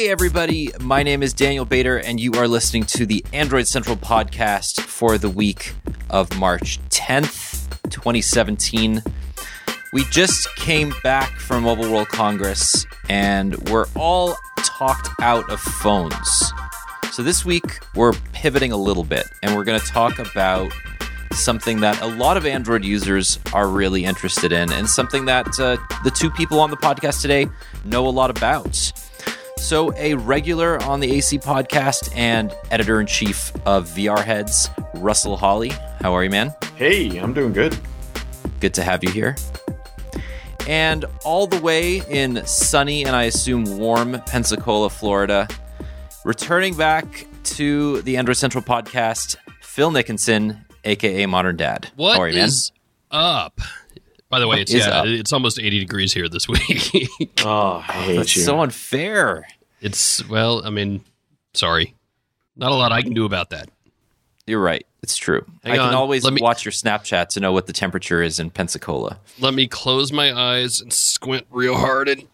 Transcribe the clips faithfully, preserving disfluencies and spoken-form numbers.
Hey everybody, my name is Daniel Bader, and you are listening to the Android Central podcast for the week of March tenth, twenty seventeen. We just came back from Mobile World Congress, and we're all talked out of phones. So this week, we're pivoting a little bit, and we're going to talk about something that a lot of Android users are really interested in, and something that uh, the two people on the podcast today know a lot about. So a regular on the A C podcast and editor-in-chief of V R Heads, Russell Hawley. How are you, man? Hey, I'm doing good. Good to have you here. And all the way in sunny and I assume warm Pensacola, Florida, returning back to the Android Central podcast, Phil Nickinson, a k a. Modern Dad. What How are you, man? is up? By the way, it's yeah, it's almost eighty degrees here this week. Oh, I hate That's you. so unfair. It's, well, I mean, sorry. Not a lot I can do about that. You're right. It's true. Hang I can on. always Let me- watch your Snapchat to know what the temperature is in Pensacola. Let me close my eyes and squint real hard and...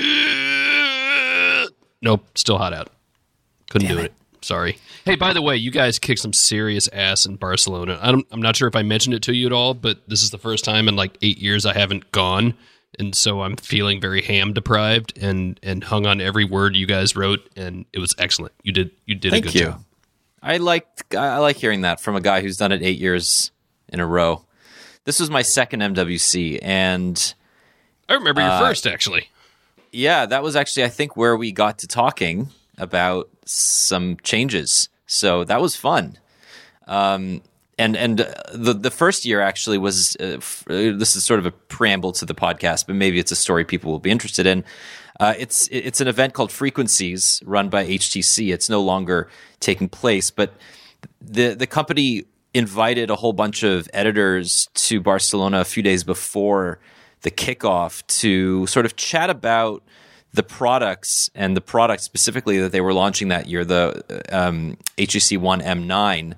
Nope, still hot out. Couldn't Damn do it. it. Sorry. Hey, by the way, you guys kicked some serious ass in Barcelona. I don't, I'm not sure if I mentioned it to you at all, but this is the first time in like eight years I haven't gone. And so I'm feeling very ham deprived and, and hung on every word you guys wrote. And it was excellent. You did you did Thank a good you. job. I like I like hearing that from a guy who's done it eight years in a row. This was my second M W C, and I remember your Uh, first, actually. yeah, that was actually I think where we got to talking about some changes. So that was fun. Um, and and uh, the the first year actually was uh, f- uh, this is sort of a preamble to the podcast, but maybe it's a story people will be interested in. Uh, it's it's an event called Frequencies, run by H T C. It's no longer taking place, but the the company invited a whole bunch of editors to Barcelona a few days before the kickoff to sort of chat about the products and the product specifically that they were launching that year, the um, H T C One M nine.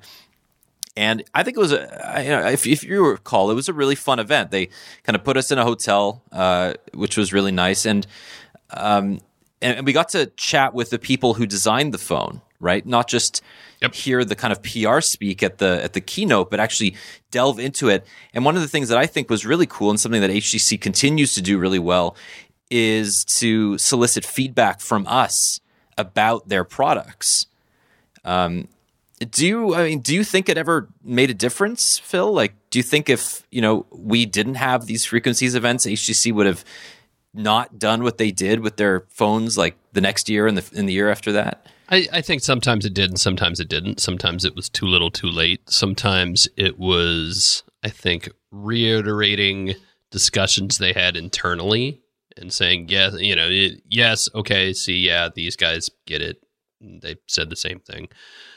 And I think it was, a, you know, if, if you recall, it was a really fun event. They kind of put us in a hotel, uh, which was really nice. And Um, and, and we got to chat with the people who designed the phone, right? Not just Yep. hear the kind of P R speak at the at the keynote, but actually delve into it. And one of the things that I think was really cool and something that H T C continues to do really well is to solicit feedback from us about their products. Um, do you, I mean, do you think it ever made a difference, Phil? Like, do you think if, you know, we didn't have these Frequencies events, H T C would have not done what they did with their phones like the next year and the in the year after that? I, I think sometimes it did and sometimes it didn't. Sometimes it was too little too late. Sometimes it was, I think, reiterating discussions they had internally and saying, yes, you know, it, yes, okay, see, yeah, these guys get it. They said the same thing.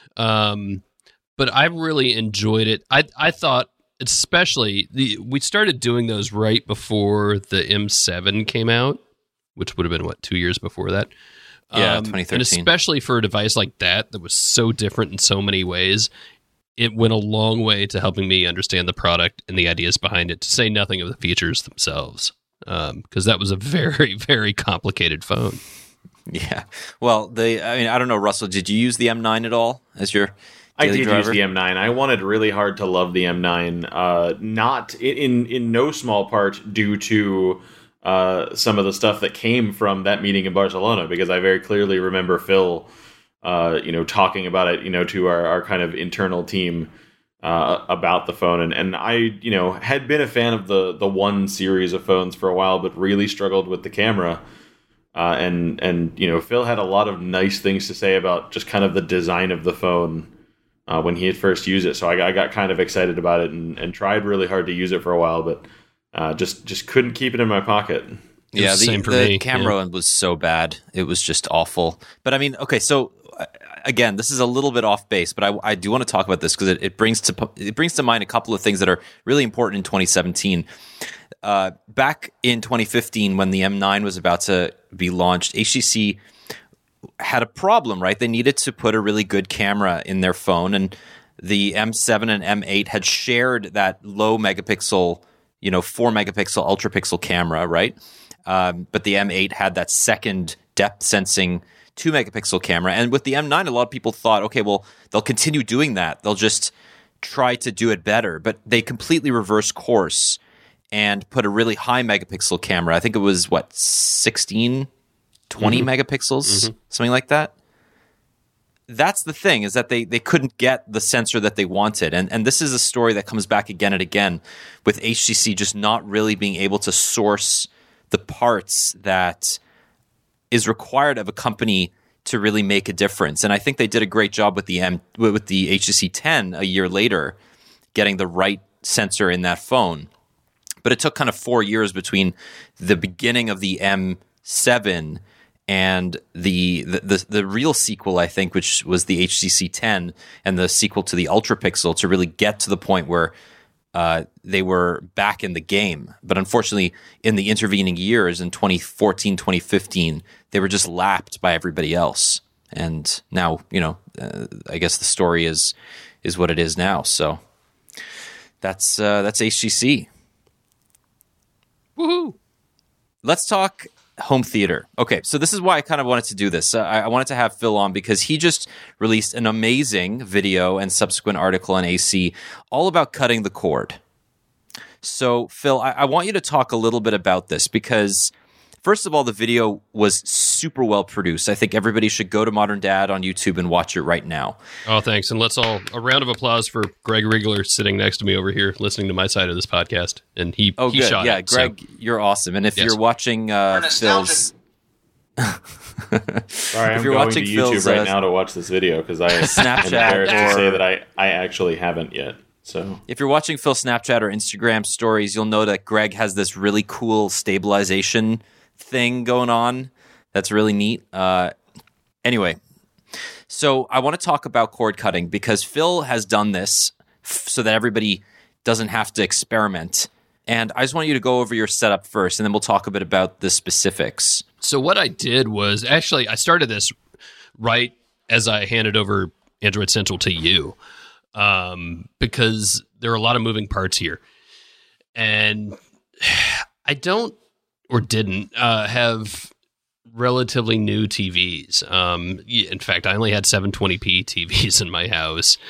Um, but I really enjoyed it. I I thought, especially, the we started doing those right before the M seven came out, which would have been, what, two years before that? Yeah, Um, twenty thirteen. And especially for a device like that, that was so different in so many ways, it went a long way to helping me understand the product and the ideas behind it, to say nothing of the features themselves, because that was a very, very complicated phone. Yeah. Well, they. I mean, I don't know, Russell. Did you use the M nine at all as your I daily did driver? use the M nine. I wanted really hard to love the M nine, uh, not in in no small part due to uh, some of the stuff that came from that meeting in Barcelona, because I very clearly remember Phil, uh, you know, talking about it, you know, to our, our kind of internal team uh, about the phone, and and I, you know, had been a fan of the the One series of phones for a while, but really struggled with the camera. Uh, and, and you know, Phil had a lot of nice things to say about just kind of the design of the phone uh, when he had first used it. So I, I got kind of excited about it and, and tried really hard to use it for a while, but uh, just just couldn't keep it in my pocket. It Yeah, was the, the same for the me, camera yeah. one was so bad. It was just awful. But I mean, okay, so uh, again, this is a little bit off base, but I, I do want to talk about this because it, it brings to it brings to mind a couple of things that are really important in twenty seventeen. Uh, back in twenty fifteen, when the M nine was about to be launched, H T C had a problem, right? They needed to put a really good camera in their phone, and the M seven and M eight had shared that low megapixel, you know, four megapixel ultra pixel camera, right? Um, but the M eight had that second depth sensing two megapixel camera. And with the M nine, a lot of people thought, okay, well, they'll continue doing that. They'll just try to do it better. But they completely reversed course and put a really high megapixel camera. I think it was, what, sixteen, twenty mm-hmm. megapixels, mm-hmm. something like that. That's the thing, is that they, they couldn't get the sensor that they wanted. And and this is a story that comes back again and again with H T C just not really being able to source the parts that is required of a company to really make a difference. And I think they did a great job with the M with the H T C ten a year later, getting the right sensor in that phone. But it took kind of four years between the beginning of the M seven and the, the the the real sequel, I think, which was the H T C ten and the sequel to the Ultra Pixel, to really get to the point where uh, they were back in the game. But unfortunately, in the intervening years, in twenty fourteen, twenty fifteen, they were just lapped by everybody else. And now, you know, uh, I guess the story is is what it is now. So that's uh, that's H T C. Woohoo! Let's talk home theater. Okay, so this is why I kind of wanted to do this. Uh, I, I wanted to have Phil on because he just released an amazing video and subsequent article on A C all about cutting the cord. So, Phil, I, I want you to talk a little bit about this because, first of all, the video was super well produced. I think everybody should go to Modern Dad on YouTube and watch it right now. Oh, thanks. And let's all, a round of applause for Greg Rigler sitting next to me over here listening to my side of this podcast. And he, oh, he good. shot yeah, it. Greg, so. You're awesome. And if yes. you're watching uh, Phil's... Sorry, I'm going to YouTube Phil's, right uh, now to watch this video because I am embarrassed or... to say that I, I actually haven't yet. So, if you're watching Phil's Snapchat or Instagram stories, you'll know that Greg has this really cool stabilization thing going on that's really neat. Uh, anyway, so I want to talk about cord cutting because Phil has done this f- so that everybody doesn't have to experiment. And I just want you to go over your setup first, and then we'll talk a bit about the specifics. So what I did was, actually, I started this right as I handed over Android Central to you. Um, because there are a lot of moving parts here. And I don't, or didn't, uh, have relatively new T Vs. Um, in fact, I only had seven twenty p T Vs in my house.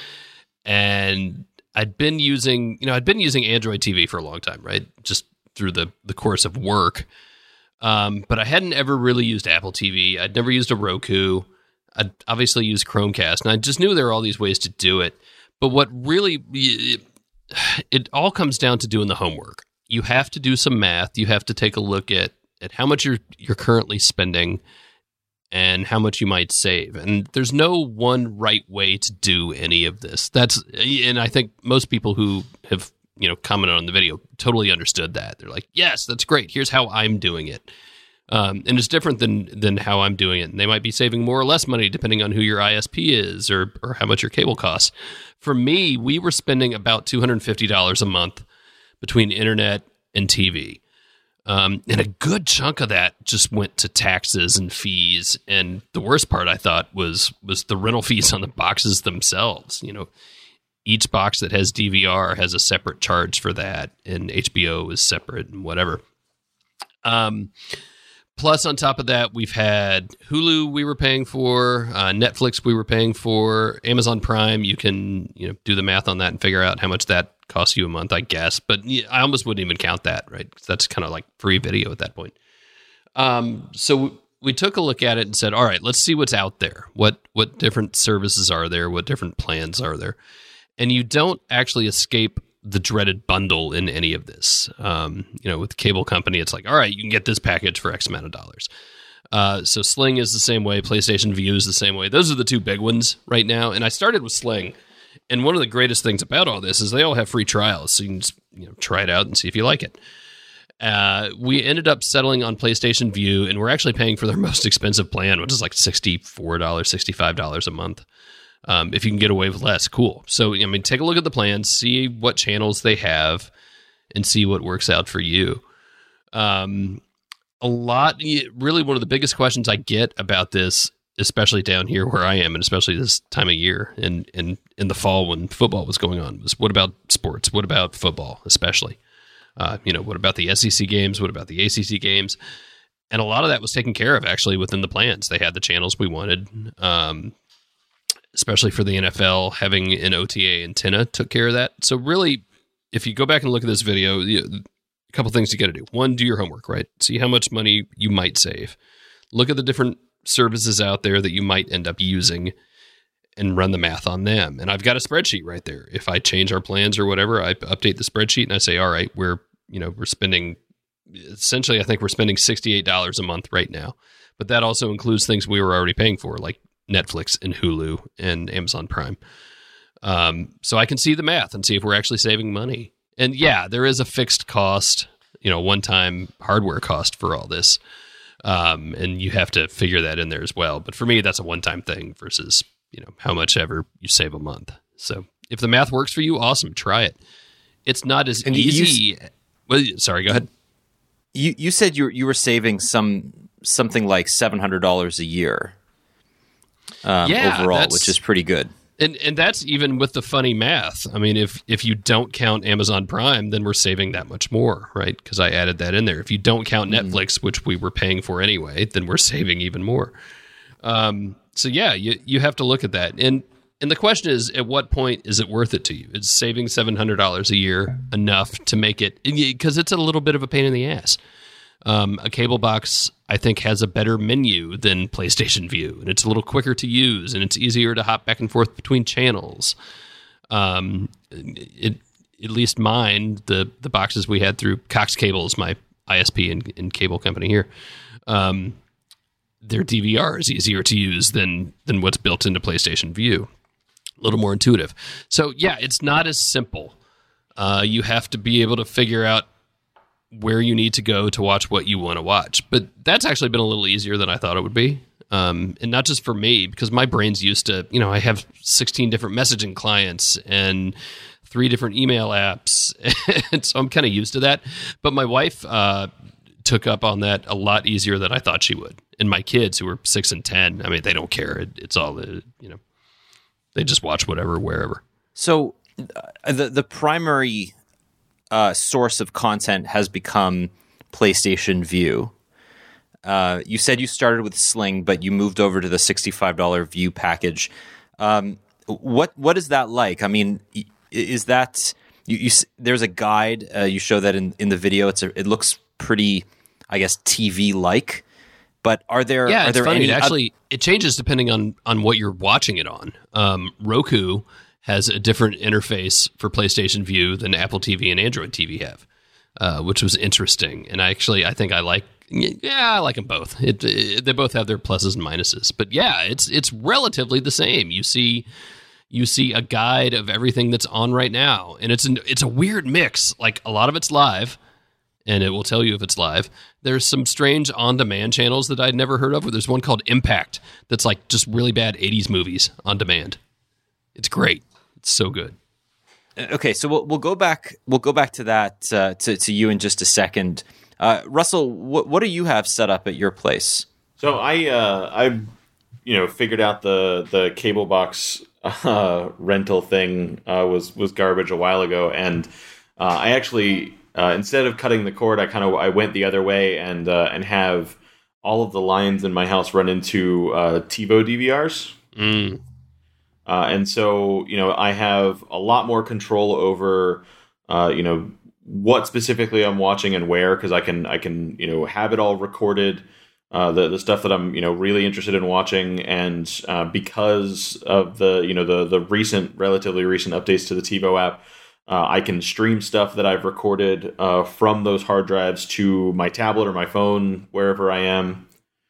And I'd been using, you know, I'd been using Android T V for a long time, right? Just through the, the course of work. Um, but I hadn't ever really used Apple T V. I'd never used a Roku. I'd obviously used Chromecast. And I just knew there were all these ways to do it. But what really, it, it all comes down to doing the homework. You have to do some math. You have to take a look at, at how much you're you're currently spending and how much you might save. And there's no one right way to do any of this. That's, and I think most people who have, you know, commented on the video totally understood that. They're like, yes, that's great. Here's how I'm doing it. Um, and it's different than than how I'm doing it. And they might be saving more or less money depending on who your I S P is or or how much your cable costs. For me, we were spending about two hundred fifty dollars a month between internet and T V. Um, and a good chunk of that just went to taxes and fees. And the worst part, I thought, was was the rental fees on the boxes themselves. You know, each box that has D V R has a separate charge for that, and H B O is separate and whatever. Um. Plus, on top of that, we've had Hulu we were paying for, uh, Netflix we were paying for, Amazon Prime. You can, you know, do the math on that and figure out how much that costs you a month, I guess. But I almost wouldn't even count that, right? That's kind of like free video at that point. Um, so we took a look at it and said, all right, let's see what's out there. What what different services are there? What different plans are there? And you don't actually escape the dreaded bundle in any of this. Um, you know, with the cable company, it's like, all right, you can get this package for X amount of dollars. Uh, so Sling is the same way. PlayStation Vue is the same way. Those are the two big ones right now. And I started with Sling. And one of the greatest things about all this is they all have free trials. So you can just, you know, try it out and see if you like it. Uh, we ended up settling on PlayStation Vue, and we're actually paying for their most expensive plan, which is like sixty-four dollars, sixty-five dollars a month. Um, if you can get away with less, cool. So, I mean, take a look at the plans, see what channels they have, and see what works out for you. Um, a lot, really one of the biggest questions I get about this, especially down here where I am, and especially this time of year and in, in, in the fall when football was going on, was what about sports? What about football, especially? Uh, you know, what about the S E C games? What about the A C C games? and a lot of that was taken care of actually within the plans. They had the channels we wanted, um, especially for the N F L. Having an O T A antenna took care of that. So really, if you go back and look at this video, you, a couple things you got to do. One, do your homework, right? See how much money you might save. Look at the different services out there that you might end up using and run the math on them. And I've got a spreadsheet right there. If I change our plans or whatever, I update the spreadsheet and I say, all right, we're, you know, we're spending, essentially, I think we're spending sixty-eight dollars a month right now. But that also includes things we were already paying for, like Netflix and Hulu and Amazon Prime. Um, so I can see the math and see if we're actually saving money. And yeah, there is a fixed cost, you know, one-time hardware cost for all this. Um, and you have to figure that in there as well. But for me, that's a one-time thing versus, you know, how much ever you save a month. So if the math works for you, awesome, try it. It's not as and easy. You, well, sorry, go ahead. You you said you you were saving some something like seven hundred dollars a year um, yeah, overall, which is pretty good. And and that's even with the funny math. I mean, if if you don't count Amazon Prime, then we're saving that much more, right? Because I added that in there. If you don't count mm-hmm. Netflix, which we were paying for anyway, then we're saving even more. Um, so yeah, you you have to look at that. And and the question is, at what point is it worth it to you? Is saving seven hundred dollars a year enough to make it? Because it's a little bit of a pain in the ass. Um, a cable box, I think, has a better menu than PlayStation Vue, and it's a little quicker to use, and it's easier to hop back and forth between channels. Um, it, at least mine, the the boxes we had through Cox Cables, my I S P and, and cable company here, um, their D V R is easier to use than than what's built into PlayStation Vue. A little more intuitive. So yeah, it's not as simple. Uh, you have to be able to figure out where you need to go to watch what you want to watch. But that's actually been a little easier than I thought it would be. Um, and not just for me, because my brain's used to, you know, I have sixteen different messaging clients and three different email apps. And so I'm kind of used to that. But my wife uh, took up on that a lot easier than I thought she would. And my kids, who are six and ten, I mean, they don't care. It, it's all, the, you know, they just watch whatever, wherever. So uh, the the primary Uh, source of content has become PlayStation Vue. Uh, you said you started with Sling, but you moved over to the sixty-five dollars Vue package. Um, what what is that like? I mean, is that you? you there's a guide. Uh, you show that in, in the video. It's a, it looks pretty, I guess, T V like. But are there? Yeah, are it's there funny. any It actually, it changes depending on on what you're watching it on. Um, Roku has a different interface for PlayStation Vue than Apple T V and Android T V have, uh, which was interesting. And I actually, I think I like, yeah, I like them both. It, it, they both have their pluses and minuses. But yeah, it's it's relatively the same. You see, you see a guide of everything that's on right now, and it's an, it's a weird mix. Like a lot of it's live, and it will tell you if it's live. There's some strange on-demand channels that I'd never heard of. There's one called Impact that's like just really bad eighties movies on demand. It's great. It's so good. Okay, so we'll we'll go back we'll go back to that uh, to to you in just a second. Uh, Russell, what what do you have set up at your place? So I uh, I you know figured out the the cable box uh, rental thing uh, was was garbage a while ago, and uh, I actually uh, instead of cutting the cord, I kind of I went the other way and uh, and have all of the lines in my house run into uh, TiVo D V Rs. Mm. Uh, and so, you know, I have a lot more control over, uh, you know, what specifically I'm watching and where, because I can, I can, you know, have it all recorded, uh, the the stuff that I'm, you know, really interested in watching, and uh, because of the, you know, the the recent, relatively recent updates to the TiVo app, uh, I can stream stuff that I've recorded uh, from those hard drives to my tablet or my phone, wherever I am.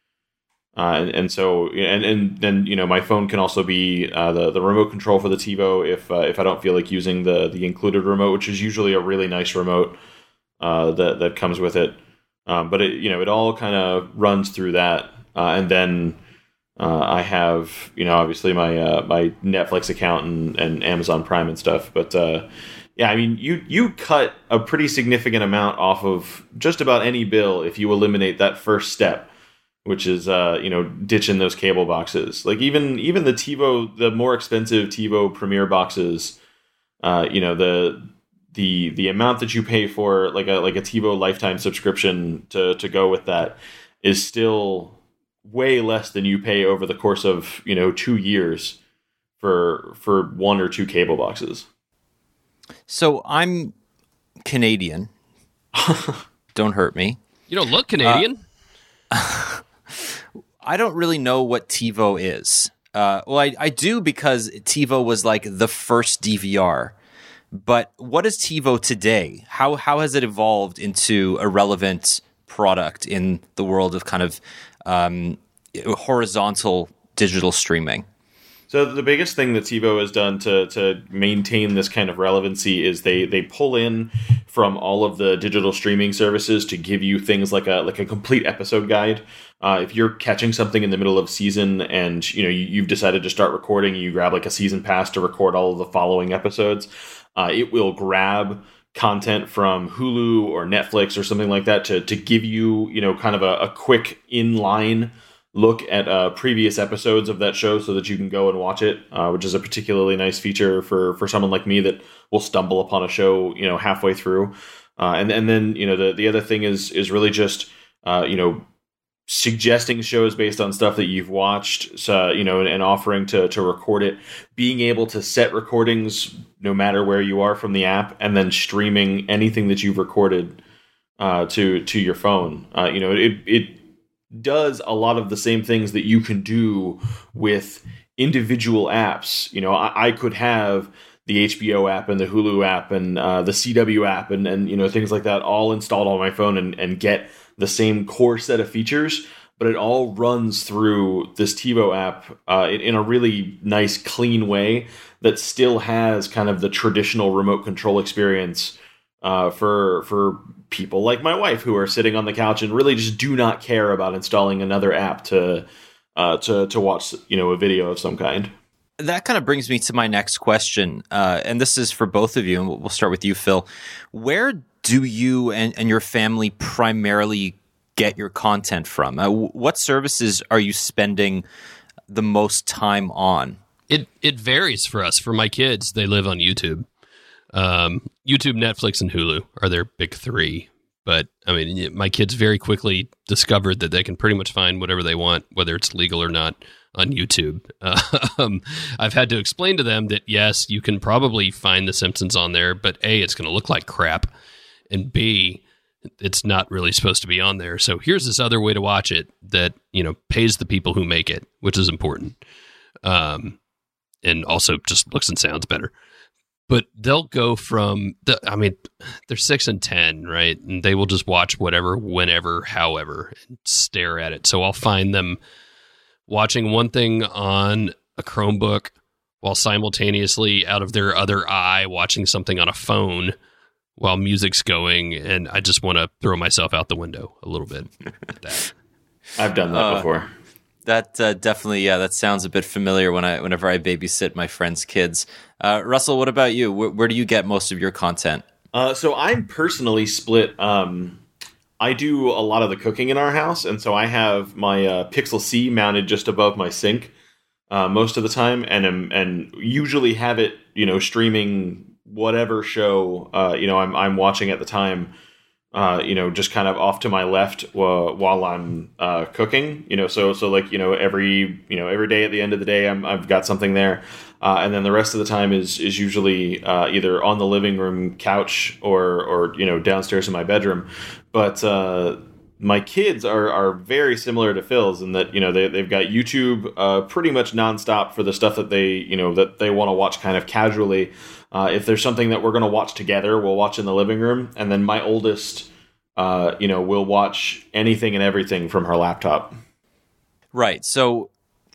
Uh, and, and so, and, and then, you know, my phone can also be uh, the, the remote control for the TiVo if uh, if I don't feel like using the the included remote, which is usually a really nice remote uh, that that comes with it. Um, but it, you know, it all kind of runs through that, uh, and then uh, I have, you know, obviously my uh, my Netflix account and, and Amazon Prime and stuff. But uh, yeah, I mean, you you cut a pretty significant amount off of just about any bill if you eliminate that first step, which is, uh, you know, ditching those cable boxes. Like even even the TiVo, the more expensive TiVo Premier boxes, uh, you know, the the the amount that you pay for like a like a TiVo lifetime subscription to to go with that is still way less than you pay over the course of, you know, two years for for one or two cable boxes. So I'm Canadian. Don't hurt me. You don't look Canadian. Uh, I don't really know what TiVo is. Uh, well, I, I do because TiVo was like the first D V R. But what is TiVo today? How how has it evolved into a relevant product in the world of kind of um, horizontal digital streaming? So the biggest thing that TiVo has done to to maintain this kind of relevancy is they they pull in from all of the digital streaming services to give you things like a like a complete episode guide. Uh, if you're catching something in the middle of season and you know you, you've decided to start recording, you grab like a season pass to record all of the following episodes. Uh, it will grab content from Hulu or Netflix or something like that to to give you you know kind of a, a quick inline look at uh, previous episodes of that show so that you can go and watch it, uh, which is a particularly nice feature for, for someone like me that will stumble upon a show, you know, halfway through. Uh, and, and then, you know, the, the other thing is, is really just, uh, you know, suggesting shows based on stuff that you've watched, so, you know, and, and offering to, to record it, being able to set recordings no matter where you are from the app, and then streaming anything that you've recorded uh, to, to your phone. Uh, you know, it, it, does a lot of the same things that you can do with individual apps. You know, I, I could have the H B O app and the Hulu app and uh, the C W app and, and, you know, things like that all installed on my phone and, and get the same core set of features, but it all runs through this TiVo app uh, in, in a really nice, clean way that still has kind of the traditional remote control experience uh, for, for, people like my wife who are sitting on the couch and really just do not care about installing another app to uh, to to watch, you know, a video of some kind. That kind of brings me to my next question, uh, and this is for both of you, and we'll start with you, Phil. Where do you and, and your family primarily get your content from? Uh, what services are you spending the most time on? It it varies for us. For my kids, they live on YouTube. Um, YouTube, Netflix, and Hulu are their big three. But, I mean, my kids very quickly discovered that they can pretty much find whatever they want, whether it's legal or not, on YouTube. Um, I've had to explain to them that, yes, you can probably find The Simpsons on there, but A, it's going to look like crap, and B, it's not really supposed to be on there. So here's this other way to watch it that, you know, pays the people who make it, which is important. Um, and also just looks and sounds better. But they'll go from, the, I mean, they're six and ten, right? And they will just watch whatever, whenever, however, and stare at it. So I'll find them watching one thing on a Chromebook while simultaneously out of their other eye watching something on a phone while music's going. And I just want to throw myself out the window a little bit at that. I've done that uh, before. That uh, definitely, yeah, that sounds a bit familiar when I, whenever I babysit my friends' kids. Uh, Russell, what about you? Where, where do you get most of your content? Uh, so I'm personally split. Um, I do a lot of the cooking in our house, and so I have my uh, Pixel C mounted just above my sink uh, most of the time, and um, and usually have it, you know, streaming whatever show uh, you know I'm I'm watching at the time. Uh, you know, just kind of off to my left uh, while I'm uh, cooking. You know, so so like you know every you know every day at the end of the day, I'm, I've got something there, uh, and then the rest of the time is is usually uh, either on the living room couch or or you know downstairs in my bedroom. But uh, my kids are are very similar to Phil's in that you know they they've got YouTube uh, pretty much nonstop for the stuff that they you know that they want to watch kind of casually. Uh, if there's something that we're going to watch together, we'll watch in the living room. And then my oldest, uh, you know, will watch anything and everything from her laptop. Right. So,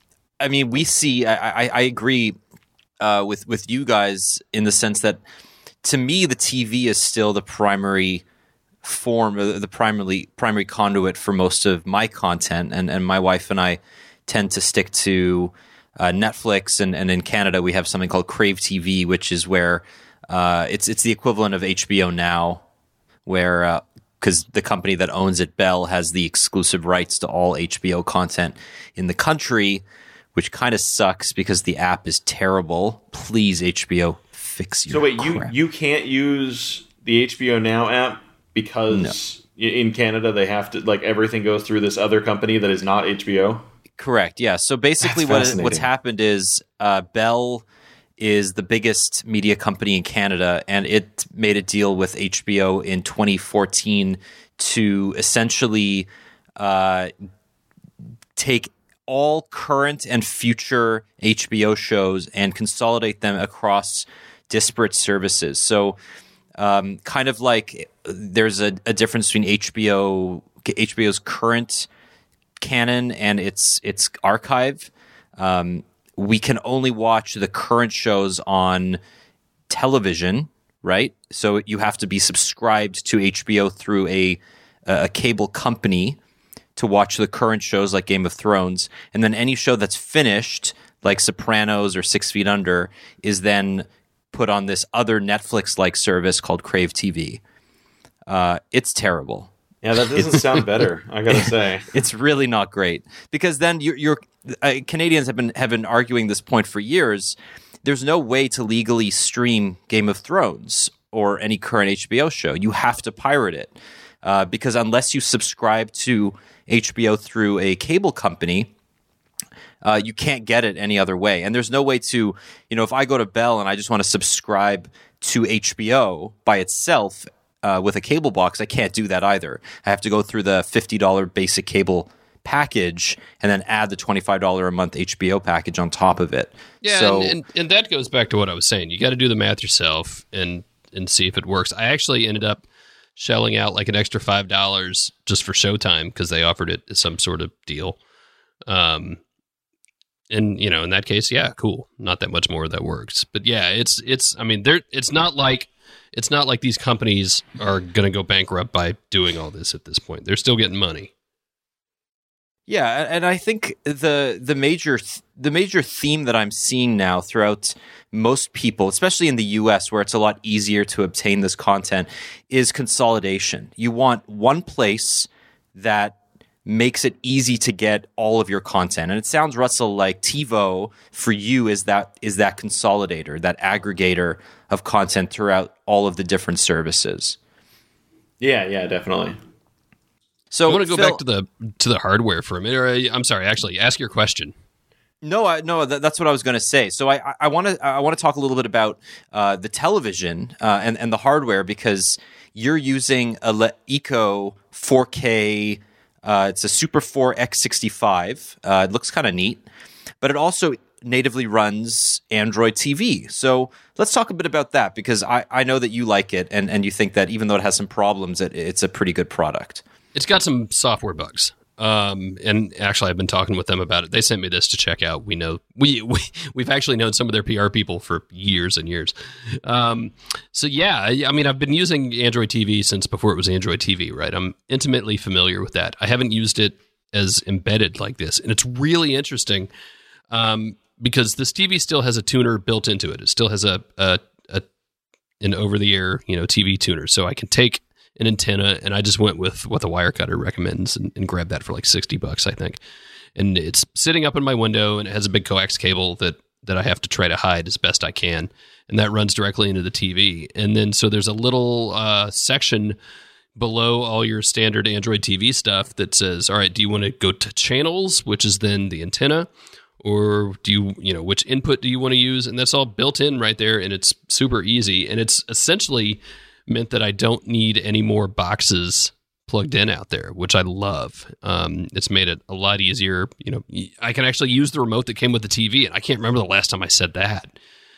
I mean, we see, I, I, I agree uh, with, with you guys in the sense that to me, the T V is still the primary form, the primary, primary conduit for most of my content. And, and my wife and I tend to stick to Uh, Netflix, and, and in Canada we have something called Crave T V, which is where uh, it's it's the equivalent of H B O Now, where because uh, the company that owns it, Bell, has the exclusive rights to all H B O content in the country, which kind of sucks because the app is terrible. Please, H B O, fix your So wait, crap. you you can't use the H B O Now app because in Canada they have to, like, everything goes through this other company that is not H B O? Correct. Yeah. So basically, what what's happened is uh, Bell is the biggest media company in Canada, and it made a deal with H B O in twenty fourteen to essentially uh, take all current and future H B O shows and consolidate them across disparate services. So, um, kind of like there's a, a difference between H B O, H B O's current canon and its its archive. Um, we can only watch the current shows on television, right? So you have to be subscribed to H B O through a a cable company to watch the current shows like Game of Thrones, and then any show that's finished, like Sopranos or Six Feet Under, is then put on this other Netflix-like service called Crave T V. Uh, it's terrible. Yeah, that doesn't sound better, I gotta say. It's really not great, because then you're, you're uh, Canadians have been have been arguing this point for years. There's no way to legally stream Game of Thrones or any current H B O show. You have to pirate it, uh, because unless you subscribe to H B O through a cable company, uh, you can't get it any other way. And there's no way to, you know, if I go to Bell and I just want to subscribe to H B O by itself, Uh, with a cable box, I can't do that either. I have to go through the fifty dollars basic cable package and then add the twenty-five dollars a month H B O package on top of it. Yeah, so, and, and, and that goes back to what I was saying. You got to do the math yourself and and see if it works. I actually ended up shelling out like an extra five dollars just for Showtime because they offered it as some sort of deal. Um, and, you know, in that case, yeah, cool. Not that much more that works. But yeah, it's, it's I mean, there. it's not like... It's not like these companies are going to go bankrupt by doing all this at this point. They're still getting money. Yeah, and I think the the major the major theme that I'm seeing now throughout most people, especially in the U S where it's a lot easier to obtain this content, is consolidation. You want one place that makes it easy to get all of your content. And it sounds, Russell, like TiVo for you is that is that consolidator, that aggregator of content throughout all of the different services. Yeah, yeah, definitely. So I want to go Phil, back to the to the hardware for a minute. Or, I'm sorry, actually, ask your question. No, I, no, that, that's what I was going to say. So I, I want to I want to talk a little bit about uh, the television uh, and and the hardware, because you're using a Le- Eco four K. Uh, it's a Super four X sixty-five. Uh, it looks kind of neat, but it also natively runs Android T V. So let's talk a bit about that, because I, I know that you like it, and, and you think that even though it has some problems, it, it's a pretty good product. It's got some software bugs. Um, and actually, I've been talking with them about it. They sent me this to check out. We know we, we we've actually known some of their P R people for years and years. Um, so yeah, I, I mean, I've been using Android T V since before it was Android T V. Right, I'm intimately familiar with that. I haven't used it as embedded like this, and it's really interesting um, because this T V still has a tuner built into it. It still has a, a, a an over the air, you know, T V tuner, so I can take an antenna, and I just went with what the Wirecutter recommends and, and grabbed that for like sixty bucks, I think. And it's sitting up in my window, and it has a big coax cable that, that I have to try to hide as best I can. And that runs directly into the T V. And then, so there's a little uh, section below all your standard Android T V stuff that says, all right, do you want to go to channels, which is then the antenna? Or do you, you know, which input do you want to use? And that's all built in right there, and it's super easy. And it's essentially meant that I don't need any more boxes plugged in out there, which I love. Um, it's made it a lot easier. You know, I can actually use the remote that came with the T V, and I can't remember the last time I said that.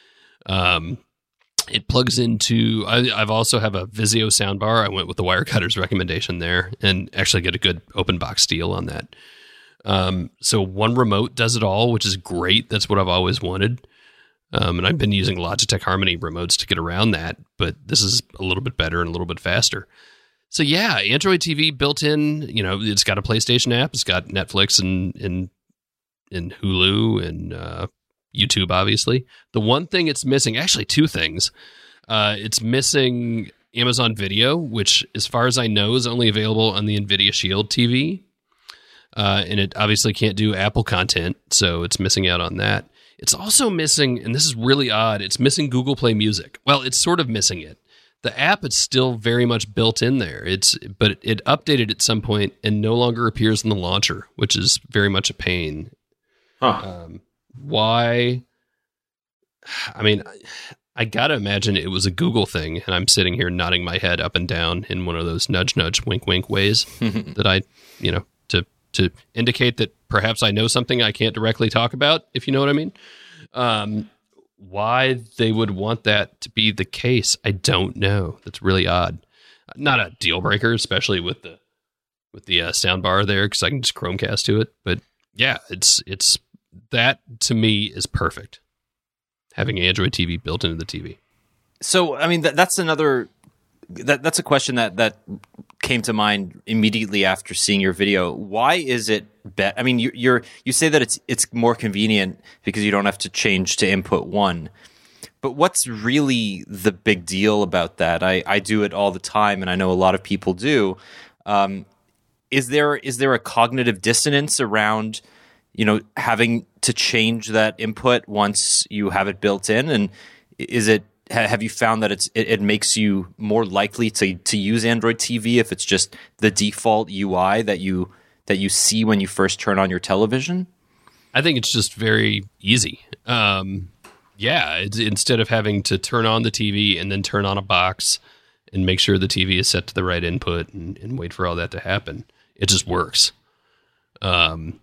Um, it plugs into. I, I've also have a Vizio soundbar. I went with the Wirecutter's recommendation there, and actually get a good open box deal on that. Um, so one remote does it all, which is great. That's what I've always wanted. Um, and I've been using Logitech Harmony remotes to get around that, but this is a little bit better and a little bit faster. So yeah, Android T V built in, you know, it's got a PlayStation app, it's got Netflix and and, and Hulu and uh, YouTube, obviously. The one thing it's missing, actually two things, uh, it's missing Amazon Video, which as far as I know is only available on the NVIDIA Shield T V. Uh, and it obviously can't do Apple content, so it's missing out on that. It's also missing, and this is really odd, it's missing Google Play Music. Well, it's sort of missing it. the app is still very much built in there. It's but it, it updated at some point and no longer appears in the launcher, which is very much a pain. Huh. Um, why? I mean, I, I gotta imagine it was a Google thing, and I'm sitting here nodding my head up and down in one of those nudge, nudge, wink, wink ways that I, you know, to to indicate that perhaps I know something I can't directly talk about, if you know what I mean. Um, why they would want that to be the case, I don't know. That's really odd. Not a deal breaker, especially with the with the uh, sound bar there, because I can just Chromecast to it. But yeah, it's it's that to me is perfect. Having Android T V built into the T V. So, I mean, that, that's another that that's a question that that came to mind immediately after seeing your video. Why is it bet? I mean, you, you're you say that it's it's more convenient because you don't have to change to input one. But what's really the big deal about that? I, I do it all the time, and I know a lot of people do. Um, is there is there a cognitive dissonance around, you know, having to change that input once you have it built in? And is it have you found that it's it, it makes you more likely to to use Android T V if it's just the default U I that you that you see when you first turn on your television? I think it's just very easy. Um, yeah, it's, instead of having to turn on the T V and then turn on a box and make sure the T V is set to the right input and, and wait for all that to happen, it just works. Um,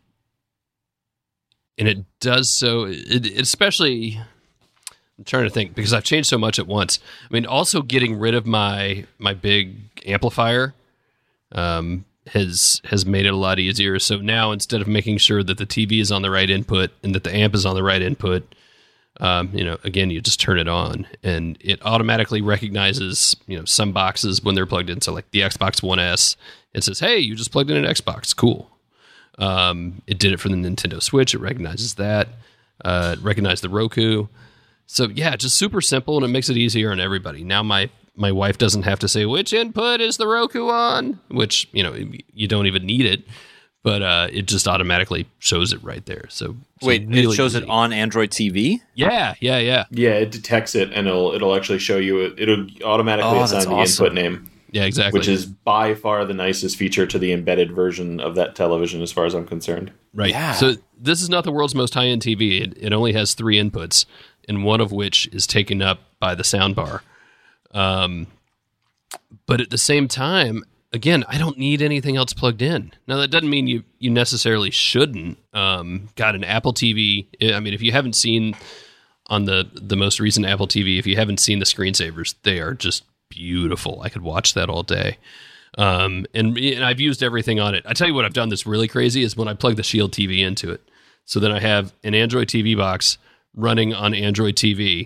and it does so, it, it especially... I'm trying to think because I've changed so much at once. I mean, also getting rid of my my big amplifier um, has has made it a lot easier. So now instead of making sure that the T V is on the right input and that the amp is on the right input, um, you know, again, you just turn it on and it automatically recognizes, you know, some boxes when they're plugged in. So like the Xbox One S, it says, "Hey, you just plugged in an Xbox. Cool." Um, it did it for the Nintendo Switch. It recognizes that. Uh, it recognized the Roku. So yeah, just super simple, and it makes it easier on everybody. Now my my wife doesn't have to say which input is the Roku on, which, you know, you don't even need it, but uh, it just automatically shows it right there. So, so wait, really it shows easy. it on Android T V? Yeah, yeah, yeah, Yeah, it detects it and it'll it'll actually show you it. It'll automatically Oh, assign that's the awesome. input name, yeah, exactly. which is by far the nicest feature to the embedded version of that television, as far as I'm concerned. right. Yeah. So this is not the world's most high-end T V. It, it only has three inputs, and one of which is taken up by the soundbar. Um, but at the same time, again, I don't need anything else plugged in. Now, that doesn't mean you, you necessarily shouldn't. Um, got an Apple T V. I mean, if you haven't seen on the, the most recent Apple T V, if you haven't seen the screensavers, they are just beautiful. I could watch that all day. Um, and, and I've used everything on it. I tell you what I've done that's really crazy is when I plug the Shield T V into it. So then I have an Android T V box running on Android T V.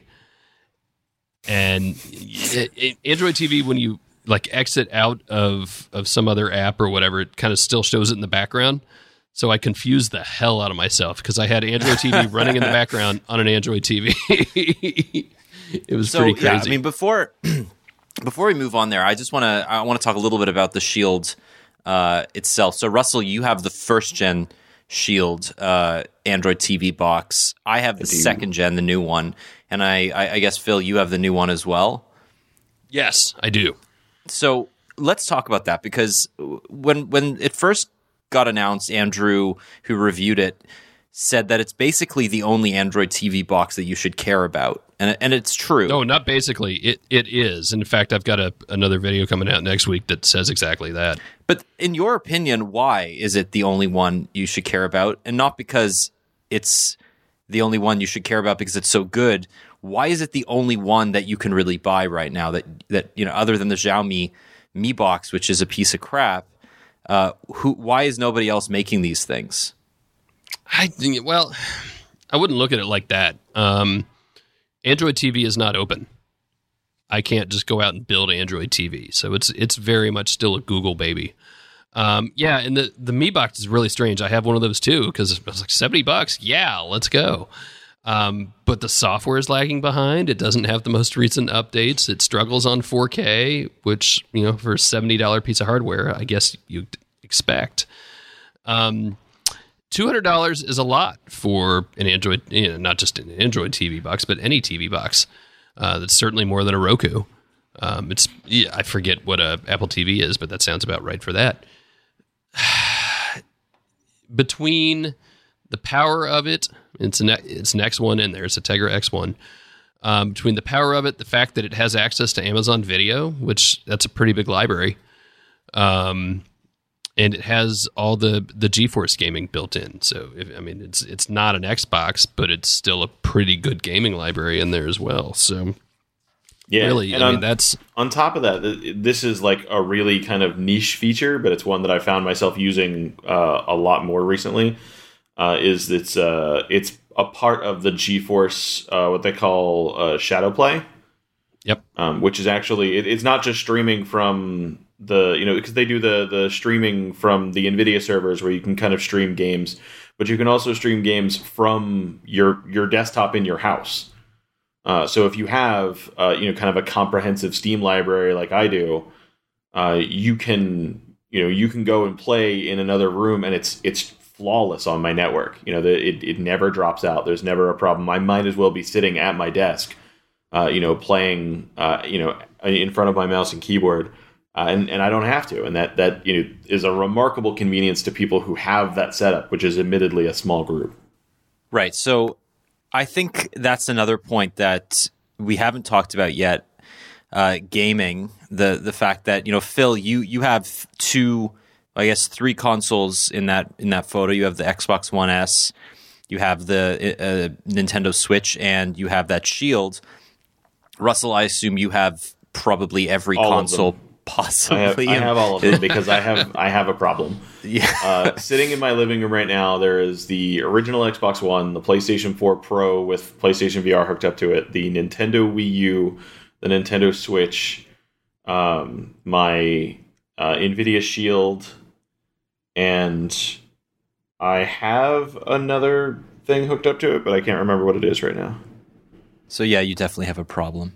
And it, it, Android T V, when you like exit out of, of some other app or whatever, it kind of still shows it in the background. So I confused the hell out of myself because I had Android T V running in the background on an Android T V. It was So pretty crazy. yeah, I mean, before before we move on there, I just want to I want to talk a little bit about the Shield uh, itself. So Russell, you have the first gen Shield uh, Android T V box. I have the I do. second gen, the new one, and I, I, I guess Phil, you have the new one as well. Yes, I do. So let's talk about that because when when it first got announced, Andrew, who reviewed it, said that it's basically the only Android T V box that you should care about, and and it's true. No, not basically. It it is. In fact, I've got a, another video coming out next week that says exactly that. But in your opinion, why is it the only one you should care about, and not because it's the only one you should care about because it's so good? Why is it the only one that you can really buy right now? That that you know, other than the Xiaomi Mi Box, which is a piece of crap. Uh, who? Why is nobody else making these things? I think, well, I wouldn't look at it like that. Um, Android T V is not open. I can't just go out and build Android T V. So it's it's very much still a Google baby. Um, yeah, and the, the Mi Box is really strange. I have one of those too because I was like, seventy bucks? Yeah, let's go. Um, but the software is lagging behind. It doesn't have the most recent updates. It struggles on four K, which, you know, for a seventy dollars piece of hardware, I guess you'd expect. Um, two hundred dollars is a lot for an Android, you know, not just an Android T V box, but any T V box. Uh, that's certainly more than a Roku. Um, it's yeah, I forget what a Apple T V is, but that sounds about right for that. Between the power of it, it's ne- it's an X one, and there's a Tegra X one. Um, between the power of it, the fact that it has access to Amazon Video, which that's a pretty big library, um, and it has all the the GeForce gaming built in. So if, I mean, it's it's not an Xbox, but it's still a pretty good gaming library in there as well. So yeah, really, and I on, mean, that's on top of that, this is like a really kind of niche feature, but it's one that I found myself using uh, a lot more recently. Uh, is it's uh, it's a part of the GeForce, uh, what they call uh, Shadow Play. Yep. Um, which is actually it, it's not just streaming from the you know because they do the the streaming from the NVIDIA servers where you can kind of stream games, but you can also stream games from your your desktop in your house. Uh, so if you have uh, you know kind of a comprehensive Steam library like I do, uh, you can you know you can go and play in another room, and it's it's flawless on my network. You know, the, it it never drops out. There's never a problem. I might as well be sitting at my desk, uh, you know, playing, uh, you know, in front of my mouse and keyboard, uh, and and I don't have to. And that that you know is a remarkable convenience to people who have that setup, which is admittedly a small group. Right. So I think that's another point that we haven't talked about yet. Uh, gaming, the the fact that you know, Phil, you you have two. I guess three consoles in that in that photo. You have the Xbox One S, you have the uh, Nintendo Switch, and you have that Shield. Russell, I assume you have probably every all console possibly. I have, I have all of them because I have I have a problem. Yeah. uh, sitting in my living room right now, there is the original Xbox One, the PlayStation four Pro with PlayStation V R hooked up to it, the Nintendo Wii U, the Nintendo Switch, um, my uh, NVIDIA Shield. And I have another thing hooked up to it, but I can't remember what it is right now. So yeah, you definitely have a problem.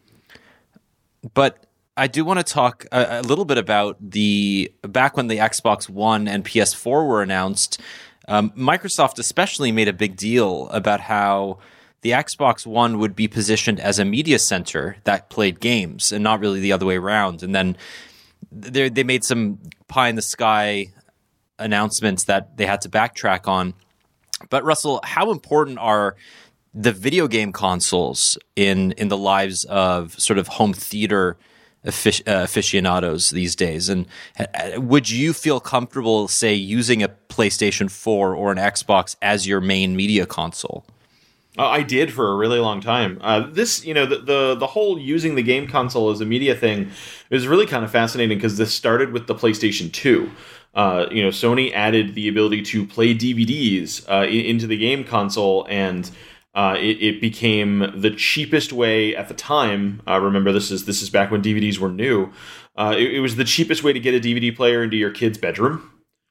But I do want to talk a, a little bit about the back when the Xbox One and P S four were announced. Um, Microsoft especially made a big deal about how the Xbox One would be positioned as a media center that played games and not really the other way around. And then they they made some pie in the sky announcements that they had to backtrack on. But Russell, how important are the video game consoles in in the lives of sort of home theater affic- uh, aficionados these days? And uh, would you feel comfortable, say, using a PlayStation four or an Xbox as your main media console? Uh, I did for a really long time. Uh, this, you know, the, the the whole using the game console as a media thing is really kind of fascinating because this started with the PlayStation two. Uh, you know, Sony added the ability to play D V Ds uh, into the game console, and uh, it, it became the cheapest way at the time. Uh, remember, this is this is back when D V Ds were new. Uh, it, it was the cheapest way to get a D V D player into your kid's bedroom,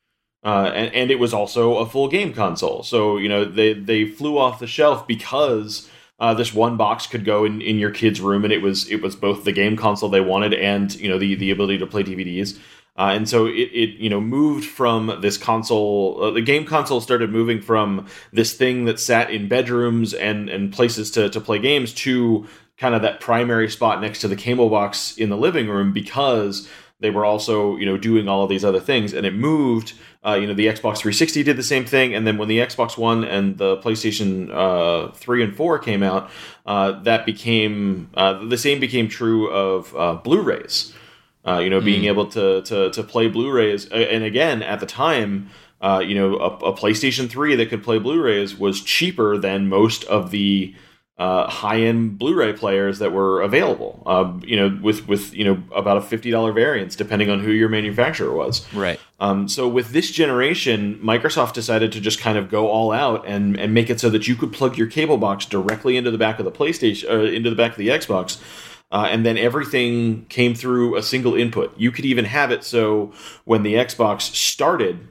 uh, and, and it was also a full game console. So you know, they they flew off the shelf because uh, this one box could go in, in your kid's room, and it was it was both the game console they wanted and you know the the ability to play D V Ds. Uh, and so it, it, you know, moved from this console. Uh, the game console started moving from this thing that sat in bedrooms and, and places to, to play games to kind of that primary spot next to the cable box in the living room because they were also, you know, doing all of these other things. And it moved. Uh, you know, the Xbox three sixty did the same thing, and then when the Xbox One and the PlayStation uh, three and four came out, uh, that became uh, the same became true of uh, Blu-rays. Uh, you know, being mm. able to, to to play Blu-rays, and again at the time, uh, you know, a, a PlayStation three that could play Blu-rays was cheaper than most of the uh, high-end Blu-ray players that were available. Uh, you know, with with you know about a fifty dollars variance depending on who your manufacturer was. Right. Um, so with this generation, Microsoft decided to just kind of go all out and and make it so that you could plug your cable box directly into the back of the PlayStation, or into the back of the Xbox. Uh, and then everything came through a single input. You could even have it so when the Xbox started,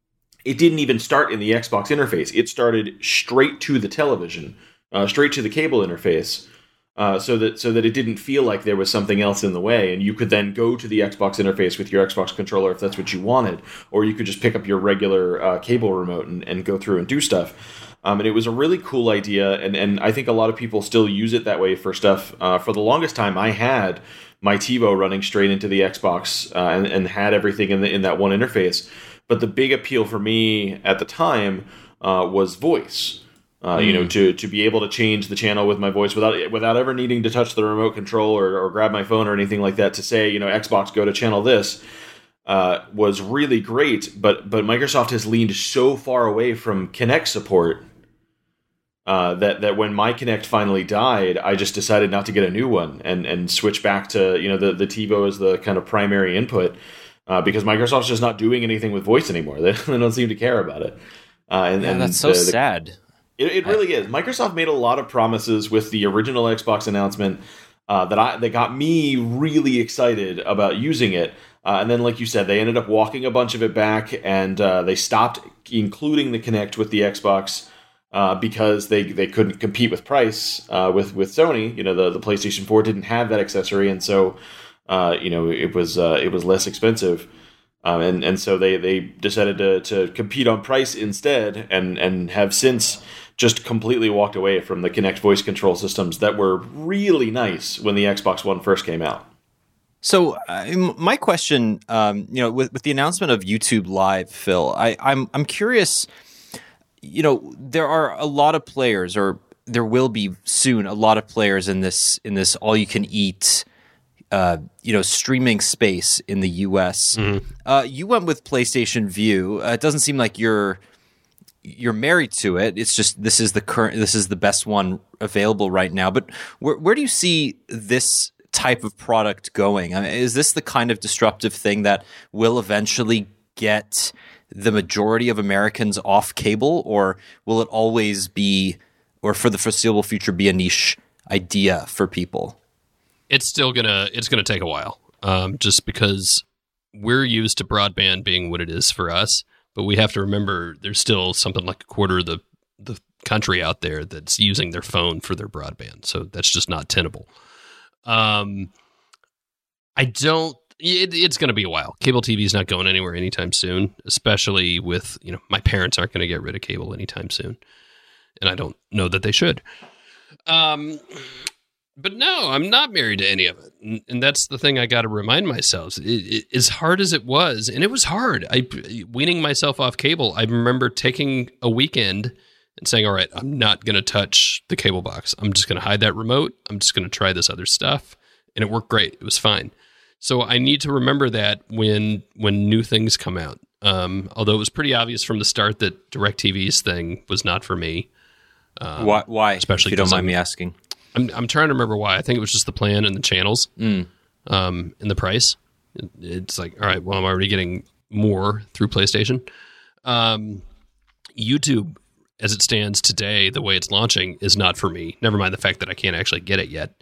it didn't even start in the Xbox interface. It started straight to the television, uh, straight to the cable interface. Uh, so that so that it didn't feel like there was something else in the way, and you could then go to the Xbox interface with your Xbox controller if that's what you wanted, or you could just pick up your regular uh, cable remote and, and go through and do stuff. Um, and it was a really cool idea, and, and I think a lot of people still use it that way for stuff. Uh, for the longest time, I had my TiVo running straight into the Xbox uh, and, and had everything in the, in that one interface. But the big appeal for me at the time uh, was voice. Uh, you know, to, to be able to change the channel with my voice without without ever needing to touch the remote control or, or grab my phone or anything like that to say, you know, Xbox, go to channel this, uh, was really great. But but Microsoft has leaned so far away from Kinect support uh, that that when my Kinect finally died, I just decided not to get a new one and and switch back to, you know, the the TiVo as the kind of primary input uh, because Microsoft's just not doing anything with voice anymore. They, they don't seem to care about it. Uh, and, yeah, and that's so the, the, sad. It, it really is. Microsoft made a lot of promises with the original Xbox announcement uh, that I that got me really excited about using it. Uh, and then, like you said, they ended up walking a bunch of it back, and uh, they stopped including the Kinect with the Xbox uh, because they, they couldn't compete with price uh, with with Sony. You know, the, the PlayStation four didn't have that accessory, and so uh, you know it was uh, it was less expensive. Um, and, and so they, they decided to, to compete on price instead, and, and have since just completely walked away from the Kinect voice control systems that were really nice when the Xbox One first came out. So uh, my question, um, you know, with, with the announcement of YouTube Live, Phil, I, I'm I'm curious. You know, there are a lot of players, or there will be soon a lot of players in this in this all you can eat. Uh, you know, streaming space in the U S. Mm-hmm. Uh, you went with PlayStation Vue. Uh, it doesn't seem like you're you're married to it. It's just this is the current, this is the best one available right now. But where where do you see this type of product going? I mean, is this the kind of disruptive thing that will eventually get the majority of Americans off cable, or will it always be, or for the foreseeable future, be a niche idea for people? It's still gonna it's gonna take a while, um, just because we're used to broadband being what it is for us. But we have to remember there's still something like a quarter of the the country out there that's using their phone for their broadband, so that's just not tenable. Um, I don't. It, it's going to be a while. Cable T V is not going anywhere anytime soon, especially with, you know, my parents aren't going to get rid of cable anytime soon, and I don't know that they should. Um. But no, I'm not married to any of it. And, and that's the thing I got to remind myself. It, it, as hard as it was, and it was hard, I weaning myself off cable, I remember taking a weekend and saying, all right, I'm not going to touch the cable box. I'm just going to hide that remote. I'm just going to try this other stuff. And it worked great. It was fine. So I need to remember that when when new things come out. Um, although it was pretty obvious from the start that DirecTV's thing was not for me. Um, why? Why? Especially if you don't mind I'm, me asking. I'm I'm trying to remember why. I think it was just the plan and the channels, mm. um, and the price. It, it's like, all right, well, I'm already getting more through PlayStation. Um, YouTube, as it stands today, the way it's launching, is not for me. Never mind the fact that I can't actually get it yet.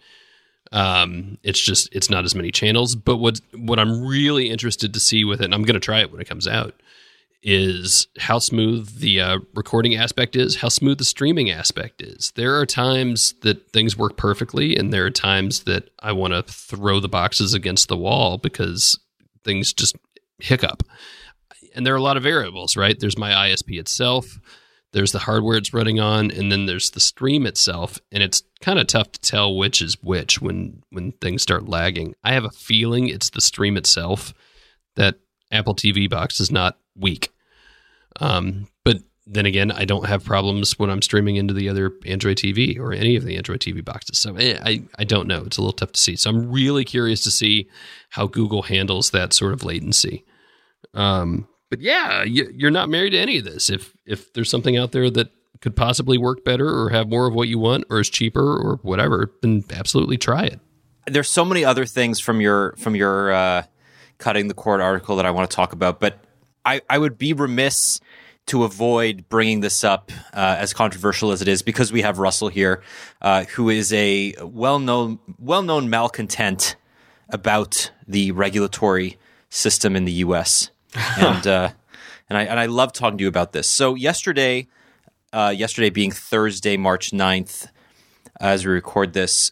Um, it's just it's not as many channels. But what what I'm really interested to see with it, and I'm going to try it when it comes out, is how smooth the uh, recording aspect is, how smooth the streaming aspect is. There are times that things work perfectly, and there are times that I want to throw the boxes against the wall because things just hiccup. And there are a lot of variables, right? There's my I S P itself, there's the hardware it's running on, and then there's the stream itself, and it's kind of tough to tell which is which when, when things start lagging. I have a feeling it's the stream itself, that Apple T V box is not weak. Um, but then again, I don't have problems when I'm streaming into the other Android T V or any of the Android T V boxes. So I, I don't know. It's a little tough to see. So I'm really curious to see how Google handles that sort of latency. Um, but yeah, you, you're not married to any of this. If if there's something out there that could possibly work better or have more of what you want or is cheaper or whatever, then absolutely try it. There's so many other things from your from your uh, Cutting the Cord article that I want to talk about, but I, I would be remiss to avoid bringing this up, uh, as controversial as it is, because we have Russell here, uh, who is a well-known well-known malcontent about the regulatory system in the U S and uh, and I and I love talking to you about this. So yesterday, uh, yesterday being Thursday, March ninth, as we record this,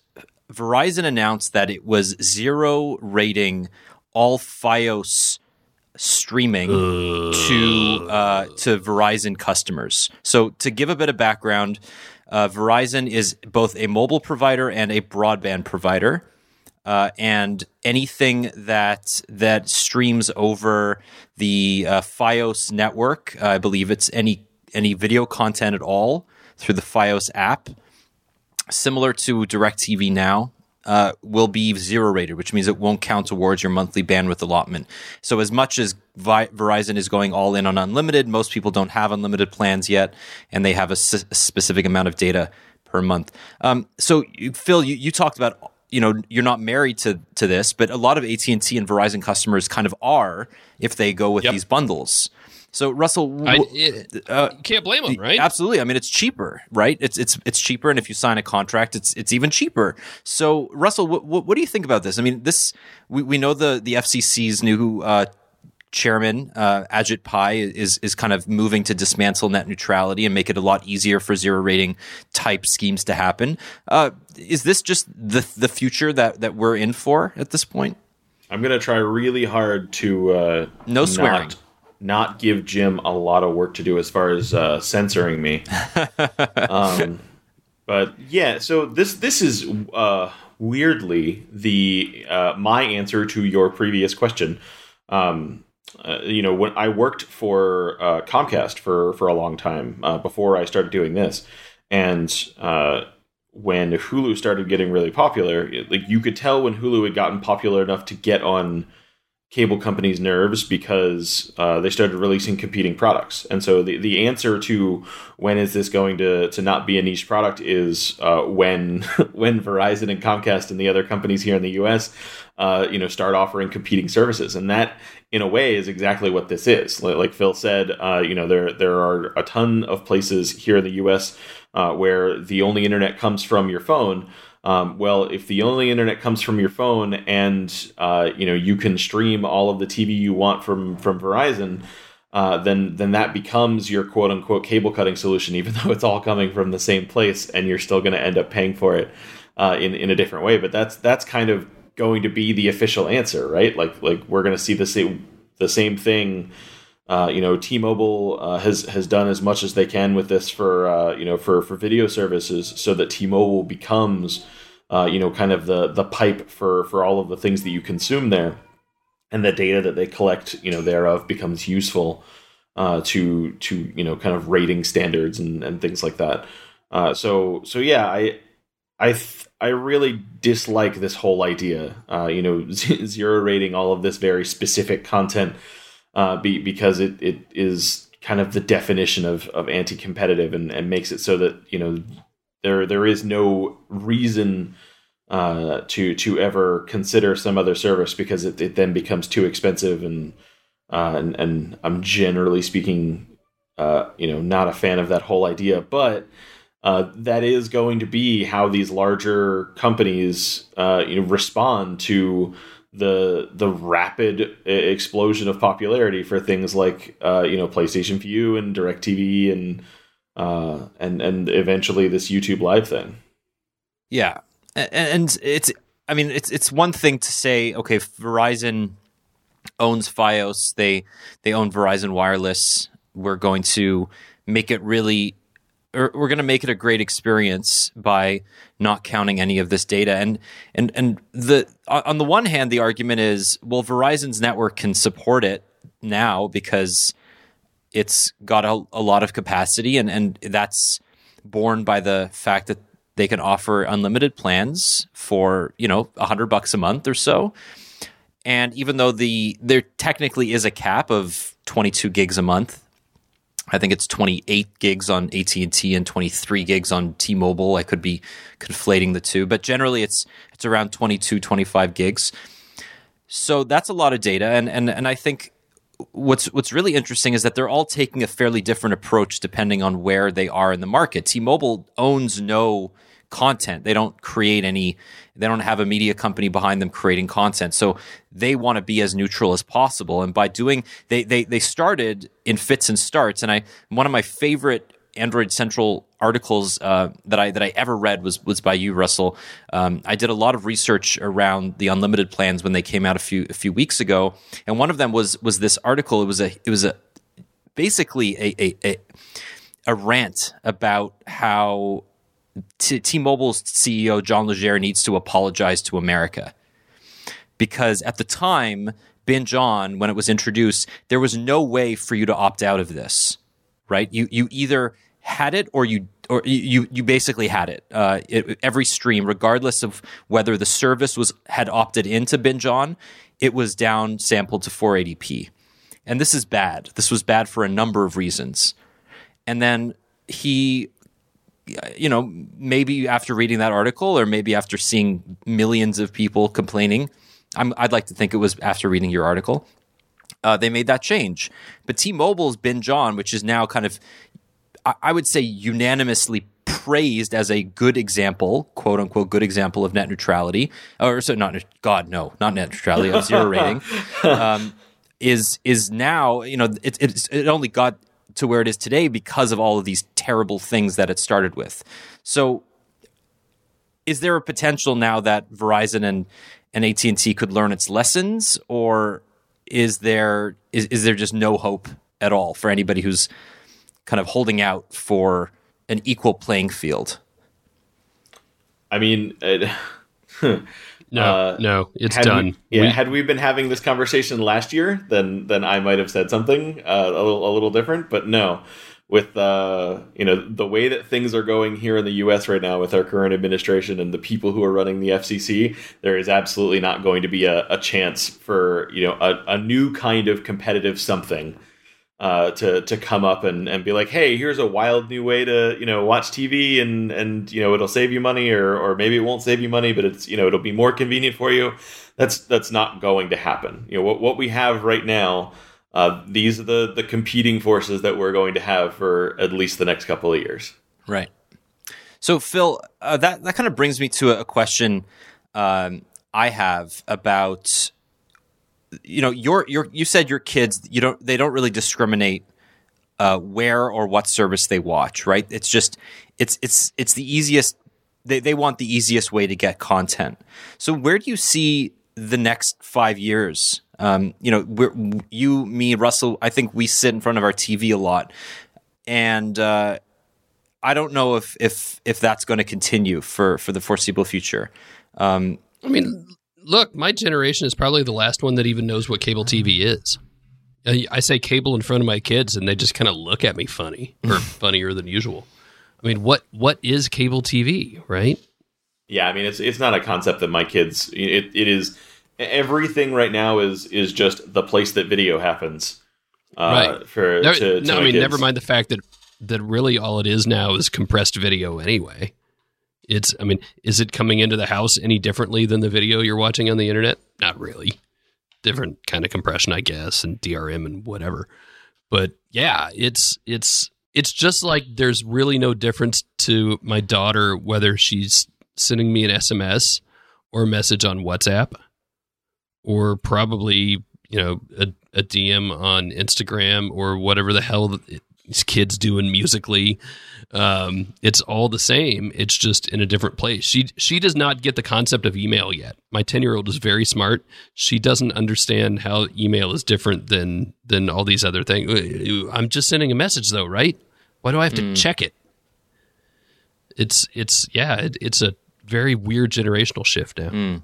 Verizon announced that it was zero rating all Fios streaming uh. to uh, to Verizon customers. So to give a bit of background, uh, Verizon is both a mobile provider and a broadband provider. Uh, and anything that that streams over the uh, Fios network, uh, I believe it's any any video content at all through the Fios app, similar to DirecTV Now, uh, will be zero rated, which means it won't count towards your monthly bandwidth allotment. So as much as Vi- Verizon is going all in on unlimited, most people don't have unlimited plans yet, and they have a, s- a specific amount of data per month. Um, so, you, Phil, you, you talked about, you know, you're not married to to this, but a lot of A T and T and Verizon customers kind of are if they go with yep. these bundles. So, Russell, I, it, uh, you can't blame them, right? Absolutely. I mean, it's cheaper, right? It's it's it's cheaper, and if you sign a contract, it's it's even cheaper. So, Russell, what what, what do you think about this? I mean, this we, we know the the F C C's new uh, chairman, uh, Ajit Pai, is is kind of moving to dismantle net neutrality and make it a lot easier for zero rating type schemes to happen. Uh, is this just the the future that that we're in for at this point? I'm going to try really hard to uh, no swearing. Not, not give Jim a lot of work to do as far as uh, censoring me. um, but yeah, so this this is uh, weirdly the uh, my answer to your previous question. Um, uh, you know, when I worked for uh, Comcast for for a long time uh, before I started doing this, and uh, when Hulu started getting really popular, it, like you could tell when Hulu had gotten popular enough to get on cable companies' nerves because uh, they started releasing competing products. And so the, the answer to when is this going to, to not be a niche product is uh, when when Verizon and Comcast and the other companies here in the U S uh, you know start offering competing services. And that, in a way, is exactly what this is. Like Phil said, uh, you know there there are a ton of places here in the U S uh, where the only internet comes from your phone. Um, well, if the only internet comes from your phone and uh, you know you can stream all of the T V you want from from Verizon, uh, then then that becomes your quote unquote cable cutting solution, even though it's all coming from the same place, and you're still going to end up paying for it uh, in in a different way. But that's that's kind of going to be the official answer, right? Like like we're going to see the same the same thing. Uh, you know, T-Mobile uh, has has done as much as they can with this for uh, you know for, for video services, so that T-Mobile becomes uh, you know kind of the the pipe for, for all of the things that you consume there, and the data that they collect you know thereof becomes useful uh, to to you know kind of rating standards and, and things like that. Uh, so so yeah, I I th- I really dislike this whole idea. Uh, you know, z- zero rating all of this very specific content. Uh, be, because it, it is kind of the definition of, of anti-competitive and, and makes it so that you know there there is no reason uh, to to ever consider some other service because it, it then becomes too expensive and uh, and and I'm generally speaking uh, you know not a fan of that whole idea, but uh, that is going to be how these larger companies uh, you know respond to the the rapid explosion of popularity for things like uh, you know PlayStation Vue and DirecTV and uh, and and eventually this YouTube Live thing. Yeah, and it's I mean it's it's one thing to say okay, Verizon owns Fios, they they own Verizon Wireless. We're going to make it really. We're going to make it a great experience by not counting any of this data. And and and the on the one hand, the argument is, well, Verizon's network can support it now because it's got a, a lot of capacity, and, and that's borne by the fact that they can offer unlimited plans for you know a hundred bucks a month or so. And even though the there technically is a cap of twenty-two gigs a month. I think it's twenty-eight gigs on A T and T and twenty-three gigs on T-Mobile. I could be conflating the two, but generally it's it's around twenty-two, twenty-five gigs. So that's a lot of data, and and and I think what's what's really interesting is that they're all taking a fairly different approach depending on where they are in the market. T-Mobile owns no content. They don't create any, they don't have a media company behind them creating content. So they want to be as neutral as possible. And by doing, they they they started in fits and starts. And I one of my favorite Android Central articles uh, that I that I ever read was was by you, Russell. Um, I did a lot of research around the unlimited plans when they came out a few a few weeks ago, and one of them was was this article. It was a it was a basically a a, a, a rant about how T- T-Mobile's C E O John Legere needs to apologize to America, because at the time, Binge On, when it was introduced, there was no way for you to opt out of this, right? You you either had it or you or you you basically had it. Uh, it. Every stream, regardless of whether the service was had opted into Binge On, it was down sampled to four eighty p, and this is bad. This was bad for a number of reasons, and then he. You know, maybe after reading that article, or maybe after seeing millions of people complaining, I'm, I'd like to think it was after reading your article, uh, they made that change. But T-Mobile's Binge On, which is now kind of, I, I would say, unanimously praised as a good example, quote unquote, good example of net neutrality, or so not, God, no, not net neutrality, of zero rating, um, is is now, you know, it, it, it only got to where it is today because of all of these terrible things that it started with. So is there a potential now that Verizon and, and A T and T could learn its lessons, or is there is, is there just no hope at all for anybody who's kind of holding out for an equal playing field? I mean, it, no, uh, no, it's had done. We, yeah, we, had we been having this conversation last year, then then I might have said something uh, a little a little different. But no, with uh, you know the way that things are going here in the U S right now with our current administration and the people who are running the F C C, there is absolutely not going to be a, a chance for you know a, a new kind of competitive something. Uh, to to come up and, and be like, hey, here's a wild new way to you know watch T V and and you know it'll save you money, or or maybe it won't save you money, but it's you know it'll be more convenient for you. That's that's not going to happen. You know what what we have right now. Uh, these are the the competing forces that we're going to have for at least the next couple of years. Right. So Phil, uh, that that kind of brings me to a question um, I have about. You know, your your you said your kids you don't they don't really discriminate uh, where or what service they watch, right? It's just it's it's it's the easiest. They they want the easiest way to get content. So where do you see the next five years? Um, you know, we're, you, me, Russell. I think we sit in front of our T V a lot, and uh, I don't know if if if that's going to continue for for the foreseeable future. Um, I mean. Look, my generation is probably the last one that even knows what cable T V is. I say cable in front of my kids, and they just kind of look at me funny, or funnier than usual. I mean, what what is cable T V, right? Yeah, I mean, it's it's not a concept that my kids. It it is everything right now is is just the place that video happens. Uh, right. For no, to, to no my I mean, kids. never mind the fact that that really all it is now is compressed video anyway. It's, I mean, is it coming into the house any differently than the video you're watching on the internet? Not really. Different kind of compression, I guess, and D R M and whatever. But yeah, it's it's it's just like there's really no difference to my daughter whether she's sending me an S M S or a message on WhatsApp, or probably you know a, a D M on Instagram, or whatever the hell these kids do in Musical.ly. Um, it's all the same. It's just in a different place. She she does not get the concept of email yet. My ten-year-old is very smart. She doesn't understand how email is different than than all these other things. I'm just sending a message, though, right? Why do I have to mm. check it? It's it's yeah. It, it's a very weird generational shift now. Mm.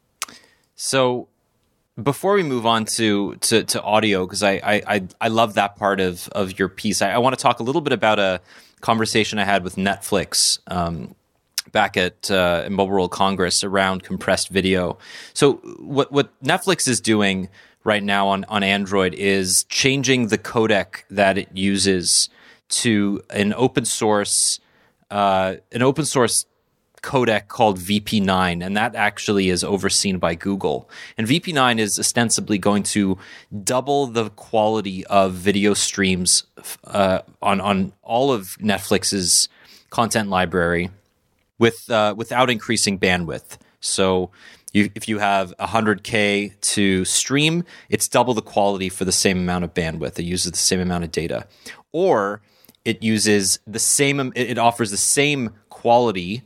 So before we move on to to, to audio, because I, I I love that part of of your piece, I, I want to talk a little bit about a conversation I had with Netflix um, back at uh, Mobile World Congress around compressed video. So what what Netflix is doing right now on, on Android is changing the codec that it uses to an open source uh, an open source codec called V P nine, and that actually is overseen by Google. And V P nine is ostensibly going to double the quality of video streams uh, on on all of Netflix's content library, with uh, without increasing bandwidth. So you, if you have one hundred K to stream, it's double the quality for the same amount of bandwidth. It uses the same amount of data. Or it uses the same, it it offers the same quality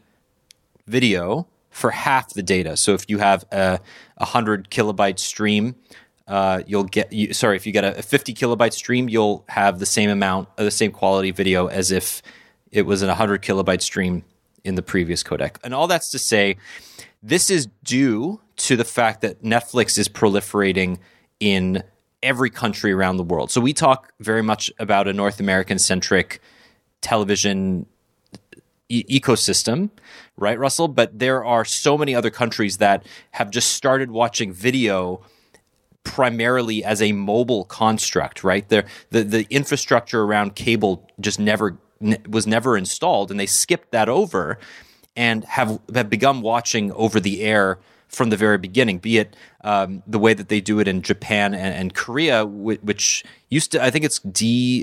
video for half the data. So if you have a one hundred kilobyte stream, uh, you'll get, you, sorry, if you get a, a fifty kilobyte stream, you'll have the same amount, uh, the same quality video as if it was a one hundred kilobyte stream in the previous codec. And all that's to say, this is due to the fact that Netflix is proliferating in every country around the world. So we talk very much about a North American-centric television e- ecosystem, right, Russell? But there are so many other countries that have just started watching video primarily as a mobile construct, right? They're, the the infrastructure around cable just never was never installed, and they skipped that over and have have begun watching over the air from the very beginning, be it um, the way that they do it in Japan and, and Korea, which used to, I think it's D,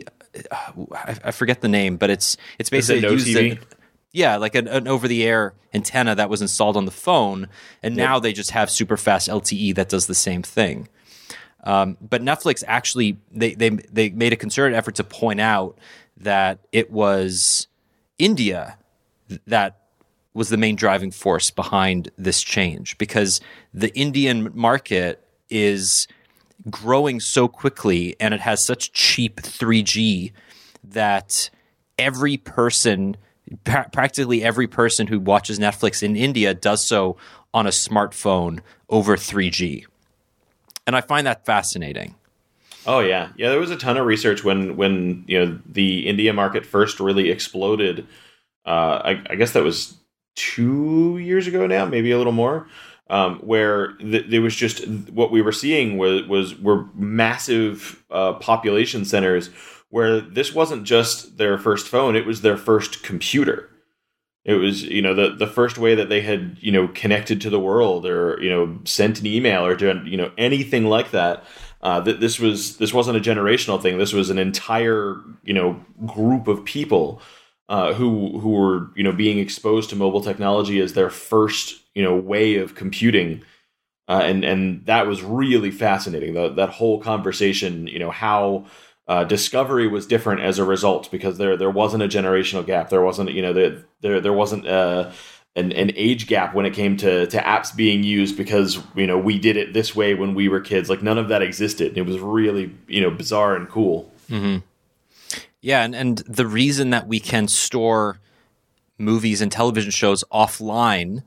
I, I forget the name, but it's it's basically no used T V? a, yeah, like an, an over-the-air antenna that was installed on the phone, and now yep. they just have super fast L T E that does the same thing. Um, but Netflix actually, they, they they made a concerted effort to point out that it was India that was the main driving force behind this change, because the Indian market is growing so quickly and it has such cheap three G that every person, pra- practically every person who watches Netflix in India does so on a smartphone over three G. And I find that fascinating. Oh yeah, yeah. There was a ton of research when when you know the India market first really exploded. Uh, I, I guess that was two years ago now, maybe a little more. Um, where th- there was just what we were seeing was was were massive uh, population centers where this wasn't just their first phone; it was their first computer. It was, you know, the, the first way that they had, you know, connected to the world, or, you know, sent an email, or done, you know, anything like that. Uh, that this was this wasn't a generational thing. This was an entire, you know, group of people uh, who who were, you know, being exposed to mobile technology as their first, you know, way of computing, uh, and and that was really fascinating. The, that whole conversation, you know, how. Uh, Discovery was different as a result, because there there wasn't a generational gap. There wasn't, you know, there there, there wasn't uh, an an age gap when it came to to apps being used, because, you know, we did it this way when we were kids. Like, none of that existed. It was really, you know, bizarre and cool. Mm-hmm. Yeah, and and the reason that we can store movies and television shows offline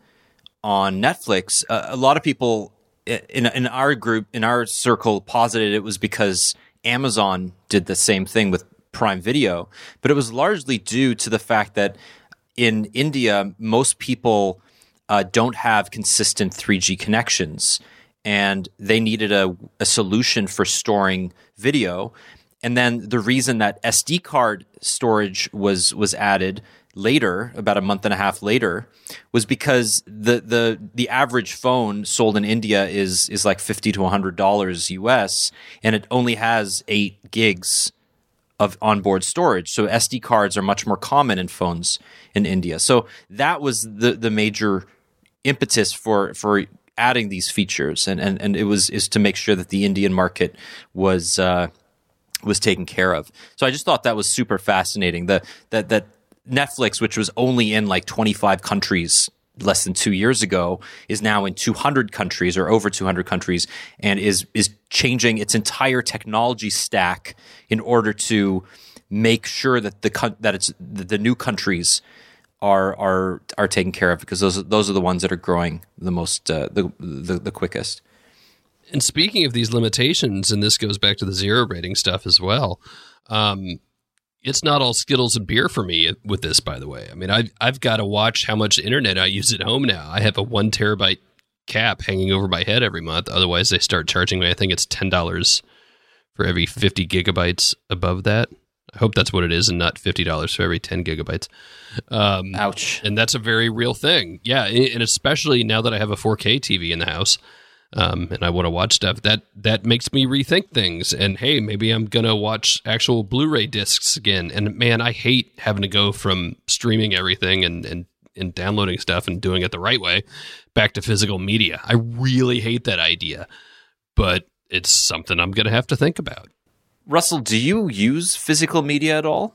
on Netflix, uh, a lot of people in in our group, in our circle, posited it was because Amazon did the same thing with Prime Video, but it was largely due to the fact that in India, most people uh, don't have consistent three G connections, and they needed a, a solution for storing video. And then the reason that S D card storage was was added later, about a month and a half later, was because the the the average phone sold in India is is like fifty to a hundred dollars U S, and it only has eight gigs of onboard storage. So S D cards are much more common in phones in India. So that was the the major impetus for for adding these features, and and and it was is to make sure that the Indian market was uh, was taken care of. So I just thought that was super fascinating. The that that. Netflix, which was only in like twenty-five countries less than two years ago, is now in two hundred countries, or over two hundred countries, and is is changing its entire technology stack in order to make sure that the that it's the new countries are are are taken care of, because those those are the ones that are growing the most uh, the, the the quickest. And speaking of these limitations, and this goes back to the zero rating stuff as well. Um, It's not all Skittles and beer for me with this, by the way. I mean, I've, I've got to watch how much internet I use at home now. I have a one terabyte cap hanging over my head every month. Otherwise, they start charging me, I think it's ten dollars for every fifty gigabytes above that. I hope that's what it is, and not fifty dollars for every ten gigabytes. Um, Ouch. And that's a very real thing. Yeah, and especially now that I have a four K T V in the house. Um, and I want to watch stuff, that that makes me rethink things. And hey, maybe I'm going to watch actual Blu-ray discs again. And man, I hate having to go from streaming everything and, and, and downloading stuff and doing it the right way back to physical media. I really hate that idea, but it's something I'm going to have to think about. Russell, do you use physical media at all?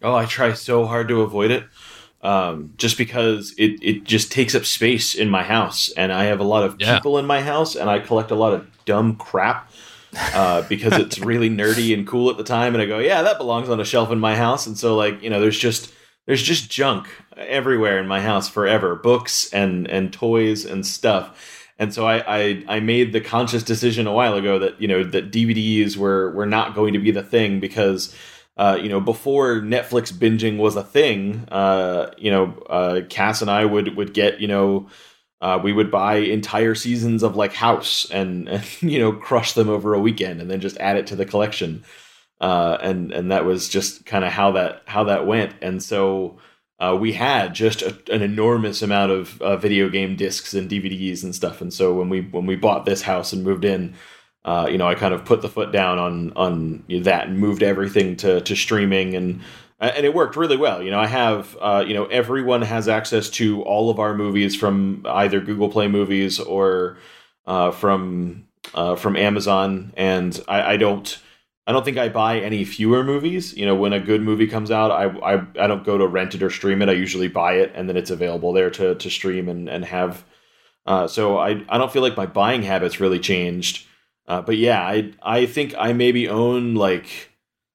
Oh, I try so hard to avoid it. Um, just because it, it just takes up space in my house, and I have a lot of Yeah. people in my house, and I collect a lot of dumb crap uh, because it's really nerdy and cool at the time. And I go, yeah, that belongs on a shelf in my house. And so, like, you know, there's just there's just junk everywhere in my house forever, books and and toys and stuff. And so I, I I made the conscious decision a while ago that, you know, that D V Ds were were not going to be the thing because. Uh, you know, before Netflix binging was a thing, uh, you know, uh, Cass and I would, would get, you know, uh, we would buy entire seasons of like House and, and, you know, crush them over a weekend and then just add it to the collection. Uh, and, and that was just kind of how that, how that went. And so uh, we had just a, an enormous amount of uh, video game discs and D V Ds and stuff. And so when we, when we bought this house and moved in, Uh, you know, I kind of put the foot down on on that and moved everything to, to streaming, and and it worked really well. You know, I have, uh, you know, everyone has access to all of our movies from either Google Play Movies or uh, from uh, from Amazon, and I, I don't I don't think I buy any fewer movies. You know, when a good movie comes out, I I, I don't go to rent it or stream it. I usually buy it, and then it's available there to to stream and and have. Uh, so I I don't feel like my buying habits really changed. Uh, but yeah, I I think I maybe own like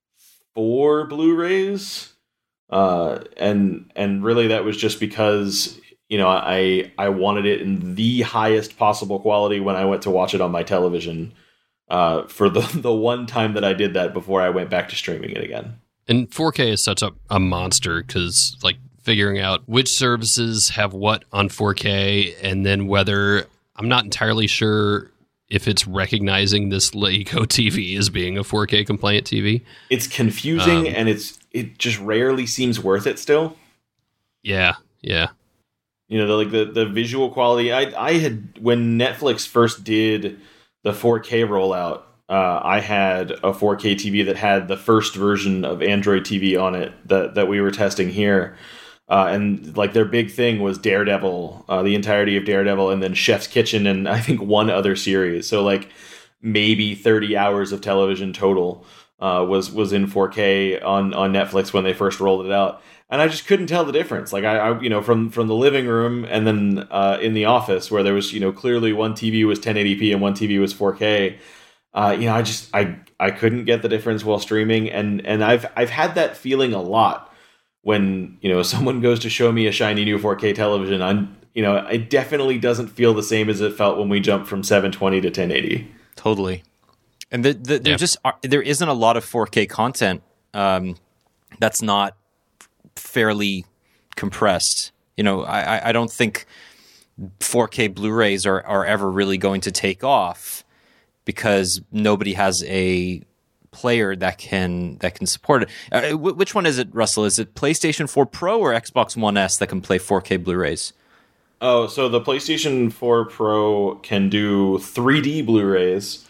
four Blu-rays, uh, and and really that was just because, you know, I I wanted it in the highest possible quality when I went to watch it on my television, uh, for the the one time that I did that before I went back to streaming it again. And four K is such a, a monster because, like, figuring out which services have what on four K, and then whether I'm not entirely sure. If it's recognizing this Lego T V as being a four K compliant T V. It's confusing, um, and it's it just rarely seems worth it still. Yeah, yeah. You know, the, like the, the visual quality. I I had, when Netflix first did the four K rollout, uh, I had a four K T V that had the first version of Android T V on it that, that we were testing here. Uh, and like their big thing was Daredevil, uh, the entirety of Daredevil, and then Chef's Kitchen, and I think one other series. So like maybe thirty hours of television total uh, was was in four K on on Netflix when they first rolled it out, and I just couldn't tell the difference. Like I, I you know, from from the living room and then uh, in the office where there was, you know, clearly one T V was ten eighty p and one T V was four K. Uh, you know, I just I I couldn't get the difference while streaming, and and I've I've had that feeling a lot. When, you know, someone goes to show me a shiny new four K television, I'm, you know, it definitely doesn't feel the same as it felt when we jumped from seven twenty to ten eighty. Totally. And the, the, there Yeah. just are, there isn't a lot of four K content um, that's not fairly compressed. You know, I, I don't think four K Blu-rays are, are ever really going to take off because nobody has a player that can that can support it. Uh, w- which one is it, Russell? Is it PlayStation four Pro or Xbox One S that can play four K Blu-rays? Oh, so the PlayStation four Pro can do three D Blu-rays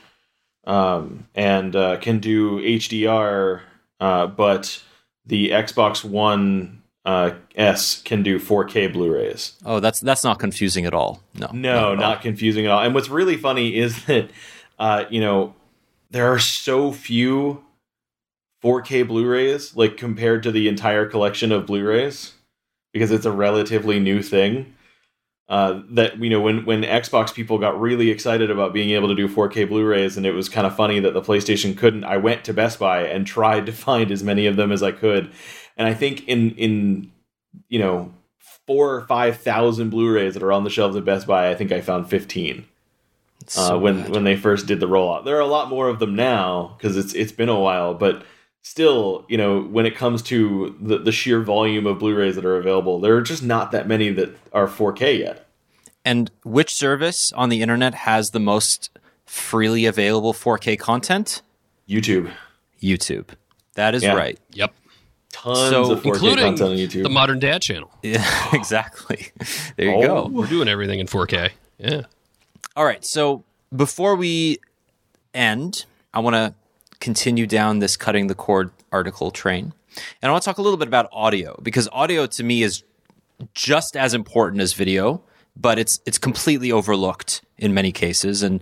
um, and uh, can do H D R, uh, but the Xbox One uh, S can do four K Blu-rays. Oh, that's that's not confusing at all. No, No, at not all. confusing at all. And what's really funny is that, uh, you know, there are so few four K Blu-rays, like compared to the entire collection of Blu-rays, because it's a relatively new thing. Uh, that, you know, when when Xbox people got really excited about being able to do four K Blu-rays, and it was kind of funny that the PlayStation couldn't, I went to Best Buy and tried to find as many of them as I could. And I think in in you know four or five thousand Blu-rays that are on the shelves at Best Buy, I think I found fifteen. So uh, when bad. when they first did the rollout. There are a lot more of them now because it's it's been a while, but still, you know, when it comes to the, the sheer volume of Blu-rays that are available, there are just not that many that are four K yet. And which service on the internet has the most freely available four K content? YouTube. YouTube. That is Yeah. right. Yep. Tons So, of four K Including content on YouTube. the Modern Dad channel. Yeah, exactly. There you Oh. go. We're doing everything in four K. Yeah. All right. So before we end, I want to continue down this cutting the cord article train. And I want to talk a little bit about audio, because audio to me is just as important as video, but it's it's completely overlooked in many cases. And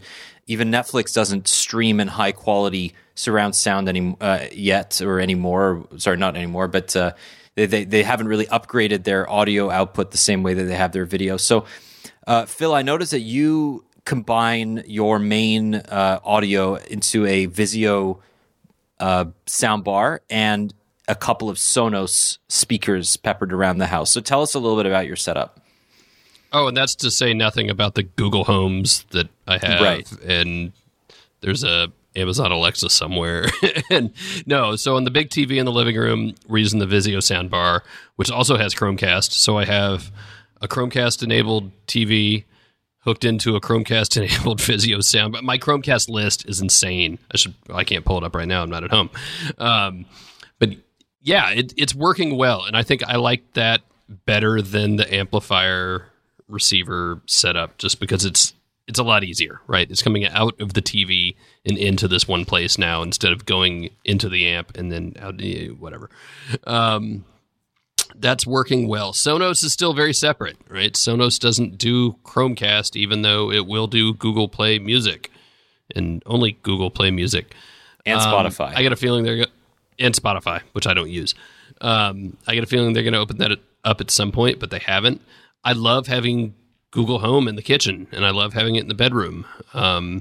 even Netflix doesn't stream in high quality surround sound any uh, yet or anymore. Sorry, not anymore, but uh, they, they they haven't really upgraded their audio output the same way that they have their video. So, uh, Phil, I noticed that you combine your main uh, audio into a Vizio uh, sound bar and a couple of Sonos speakers peppered around the house. So tell us a little bit about your setup. Oh, and that's to say nothing about the Google Homes that I have. Right. And there's a Amazon Alexa somewhere. And no, so on the big T V in the living room, we're using the Vizio soundbar, which also has Chromecast. So I have a Chromecast-enabled T V hooked into a Chromecast-enabled Vizio sound. But my Chromecast list is insane. I should I can't pull it up right now. I'm not at home. Um, but yeah, it, it's working well. And I think I like that better than the amplifier receiver setup, just because it's it's a lot easier, right? It's coming out of the T V and into this one place now instead of going into the amp and then out, whatever. Um, that's working well. Sonos is still very separate, right? Sonos doesn't do Chromecast, even though it will do Google Play Music and only Google Play Music And um, Spotify. I got a feeling they're go- and Spotify, which I don't use. Um, I get a feeling they're going to open that up at some point, but they haven't. I love having Google Home in the kitchen, and I love having it in the bedroom. Um,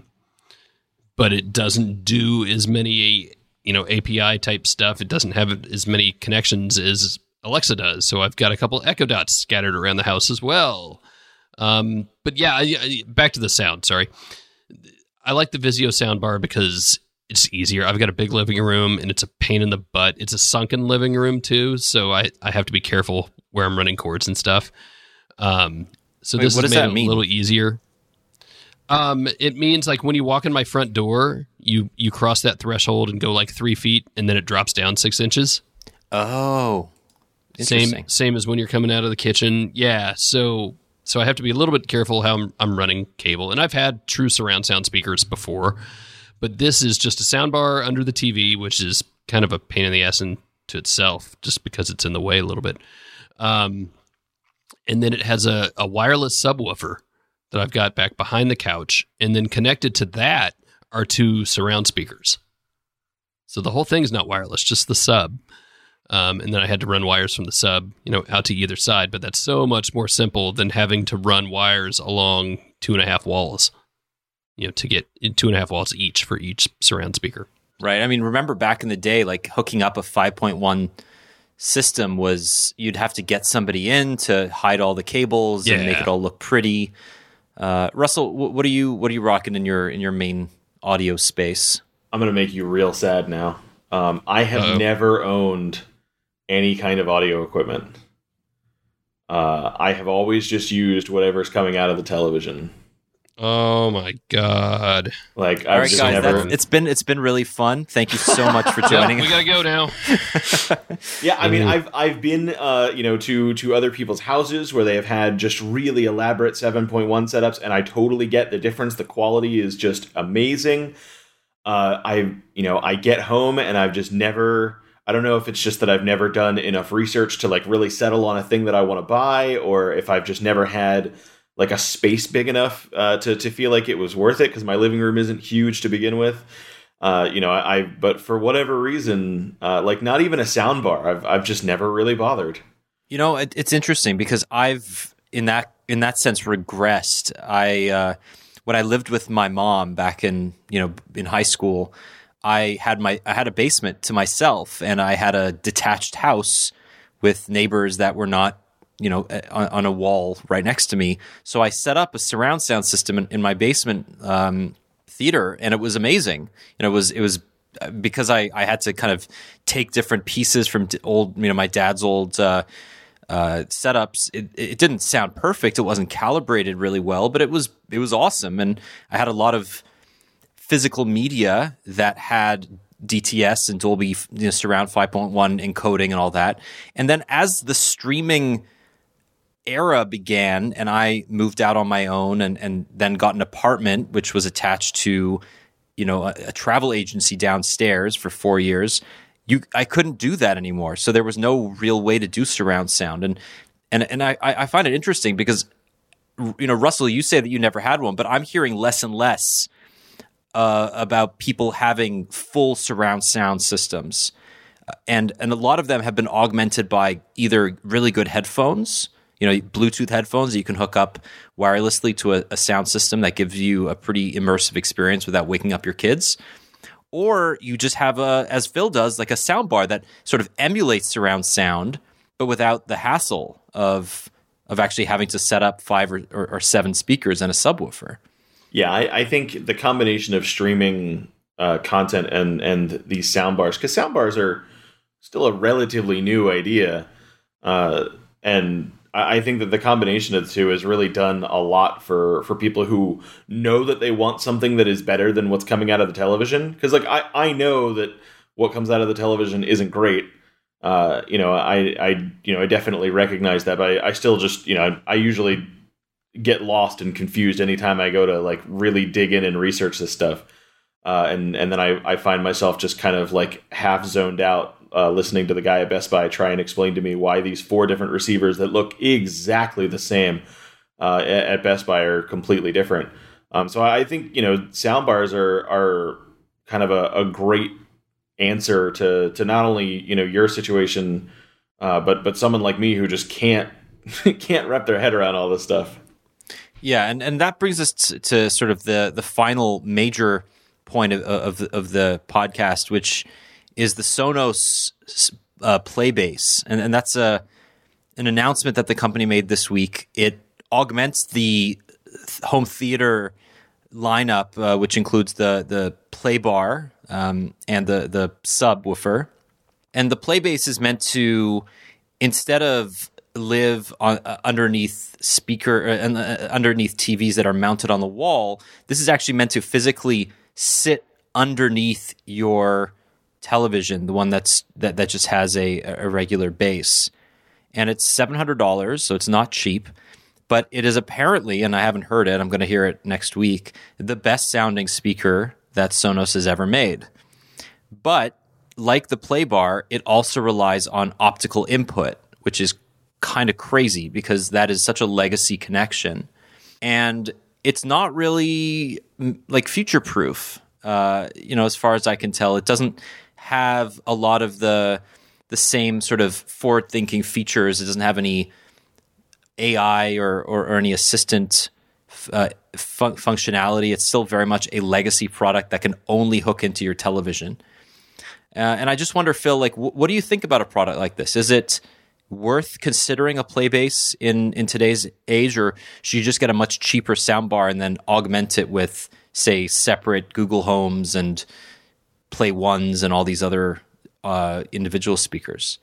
but it doesn't do as many, you know, A P I type stuff. It doesn't have as many connections as Alexa does. So I've got a couple Echo Dots scattered around the house as well. Um, but yeah, I, I, back to the sound. Sorry, I like the Vizio soundbar because it's easier. I've got a big living room, and it's a pain in the butt. It's a sunken living room too, so I, I have to be careful where I'm running cords and stuff. Um, so Wait, this what has does made that it mean? a little easier. Um, it means like when you walk in my front door, you you cross that threshold and go like three feet, and then it drops down six inches. Oh, interesting. Same same as when you're coming out of the kitchen. Yeah, so so I have to be a little bit careful how I'm, I'm running cable. And I've had true surround sound speakers before, but this is just a soundbar under the T V, which is kind of a pain in the ass in to itself, just because it's in the way a little bit. Um, and then it has a, a wireless subwoofer that I've got back behind the couch, and then connected to that are two surround speakers. So the whole thing's not wireless, just the sub. Um, and then I had to run wires from the sub, you know, out to either side. But that's so much more simple than having to run wires along two and a half walls, you know, to get two and a half walls each for each surround speaker. Right. I mean, remember back in the day, like hooking up a five point one system was you'd have to get somebody in to hide all the cables Yeah. and make it all look pretty. Uh, Russell, wh- what are you what are you rocking in your in your main audio space? I'm going to make you real sad now. Um, I have Uh-oh. never owned any kind of audio equipment. Uh, I have always just used whatever's coming out of the television. Oh my God. Like, All I've right, just guys, never. that, it's been it's been really fun. Thank you so much for joining We us. gotta go now. Yeah, I mean, I've I've been uh, you know to to other people's houses where they have had just really elaborate seven point one setups, and I totally get the difference. The quality is just amazing. Uh, I you know I get home and I've just never. I don't know if it's just that I've never done enough research to like really settle on a thing that I want to buy, or if I've just never had like a space big enough uh, to to feel like it was worth it, because my living room isn't huge to begin with. Uh, you know, I, I but for whatever reason, uh, like not even a sound bar, I've I've just never really bothered. You know, it, it's interesting because I've in that in that sense regressed. I uh, when I lived with my mom back in you know in high school, I had my I had a basement to myself, and I had a detached house with neighbors that were not you know on, on a wall right next to me. So I set up a surround sound system in, in my basement um, theater, and it was amazing. You know, it was it was because I, I had to kind of take different pieces from d- old you know my dad's old uh, uh, setups. It, it didn't sound perfect. It wasn't calibrated really well, but it was it was awesome, and I had a lot of physical media that had D T S and Dolby you know, Surround five point one encoding and all that. And then as the streaming era began and I moved out on my own and, and then got an apartment, which was attached to, you know, a, a travel agency downstairs for four years, you I couldn't do that anymore. So there was no real way to do surround sound. And and and I, I find it interesting because, you know, Russell, you say that you never had one, but I'm hearing less and less uh, about people having full surround sound systems. And and a lot of them have been augmented by either really good headphones, you know, Bluetooth headphones that you can hook up wirelessly to a, a sound system that gives you a pretty immersive experience without waking up your kids. Or you just have a, as Phil does, like a sound bar that sort of emulates surround sound, but without the hassle of of actually having to set up five or, or, or seven speakers and a subwoofer. Yeah, I, I think the combination of streaming uh, content and and these sound bars, because sound bars are still a relatively new idea, uh, and I, I think that the combination of the two has really done a lot for for people who know that they want something that is better than what's coming out of the television. Because like I, I know that what comes out of the television isn't great. Uh, you know, I, I, you know, I definitely recognize that, but I, I still just, you know, I, I usually get lost and confused anytime I go to like really dig in and research this stuff. Uh, and, and then I, I find myself just kind of like half zoned out, uh, listening to the guy at Best Buy try and explain to me why these four different receivers that look exactly the same, uh, at, at Best Buy are completely different. Um, so I think, you know, soundbars are, are kind of a, a great answer to to not only, you know, your situation, uh, but but someone like me who just can't can't wrap their head around all this stuff. Yeah, and, and that brings us to, to sort of the the final major point of of, of the podcast, which is the Sonos uh, Playbase, and and that's a an announcement that the company made this week. It augments the home theater lineup, uh, which includes the the Playbar um, and the the subwoofer. And the Playbase is meant to, instead of live on uh, underneath speaker uh, uh, underneath T Vs that are mounted on the wall, this is actually meant to physically sit underneath your television, the one that's that that just has a a regular base. And it's seven hundred dollars, so it's not cheap. But it is apparently, and I haven't heard it, I'm going to hear it next week, the best sounding speaker that Sonos has ever made. But like the Playbar, it also relies on optical input, which is kind of crazy because that is such a legacy connection. And it's not really like future-proof, uh, you know, as far as I can tell. It doesn't have a lot of the the same sort of forward-thinking features. It doesn't have any A I or, or, or any assistant uh, fun- functionality. It's still very much a legacy product that can only hook into your television. Uh, and I just wonder, Phil, like, w- what do you think about a product like this? Is it worth considering a Playbase in, in today's age, or should you just get a much cheaper soundbar and then augment it with, say, separate Google Homes and Play Ones and all these other uh, individual speakers?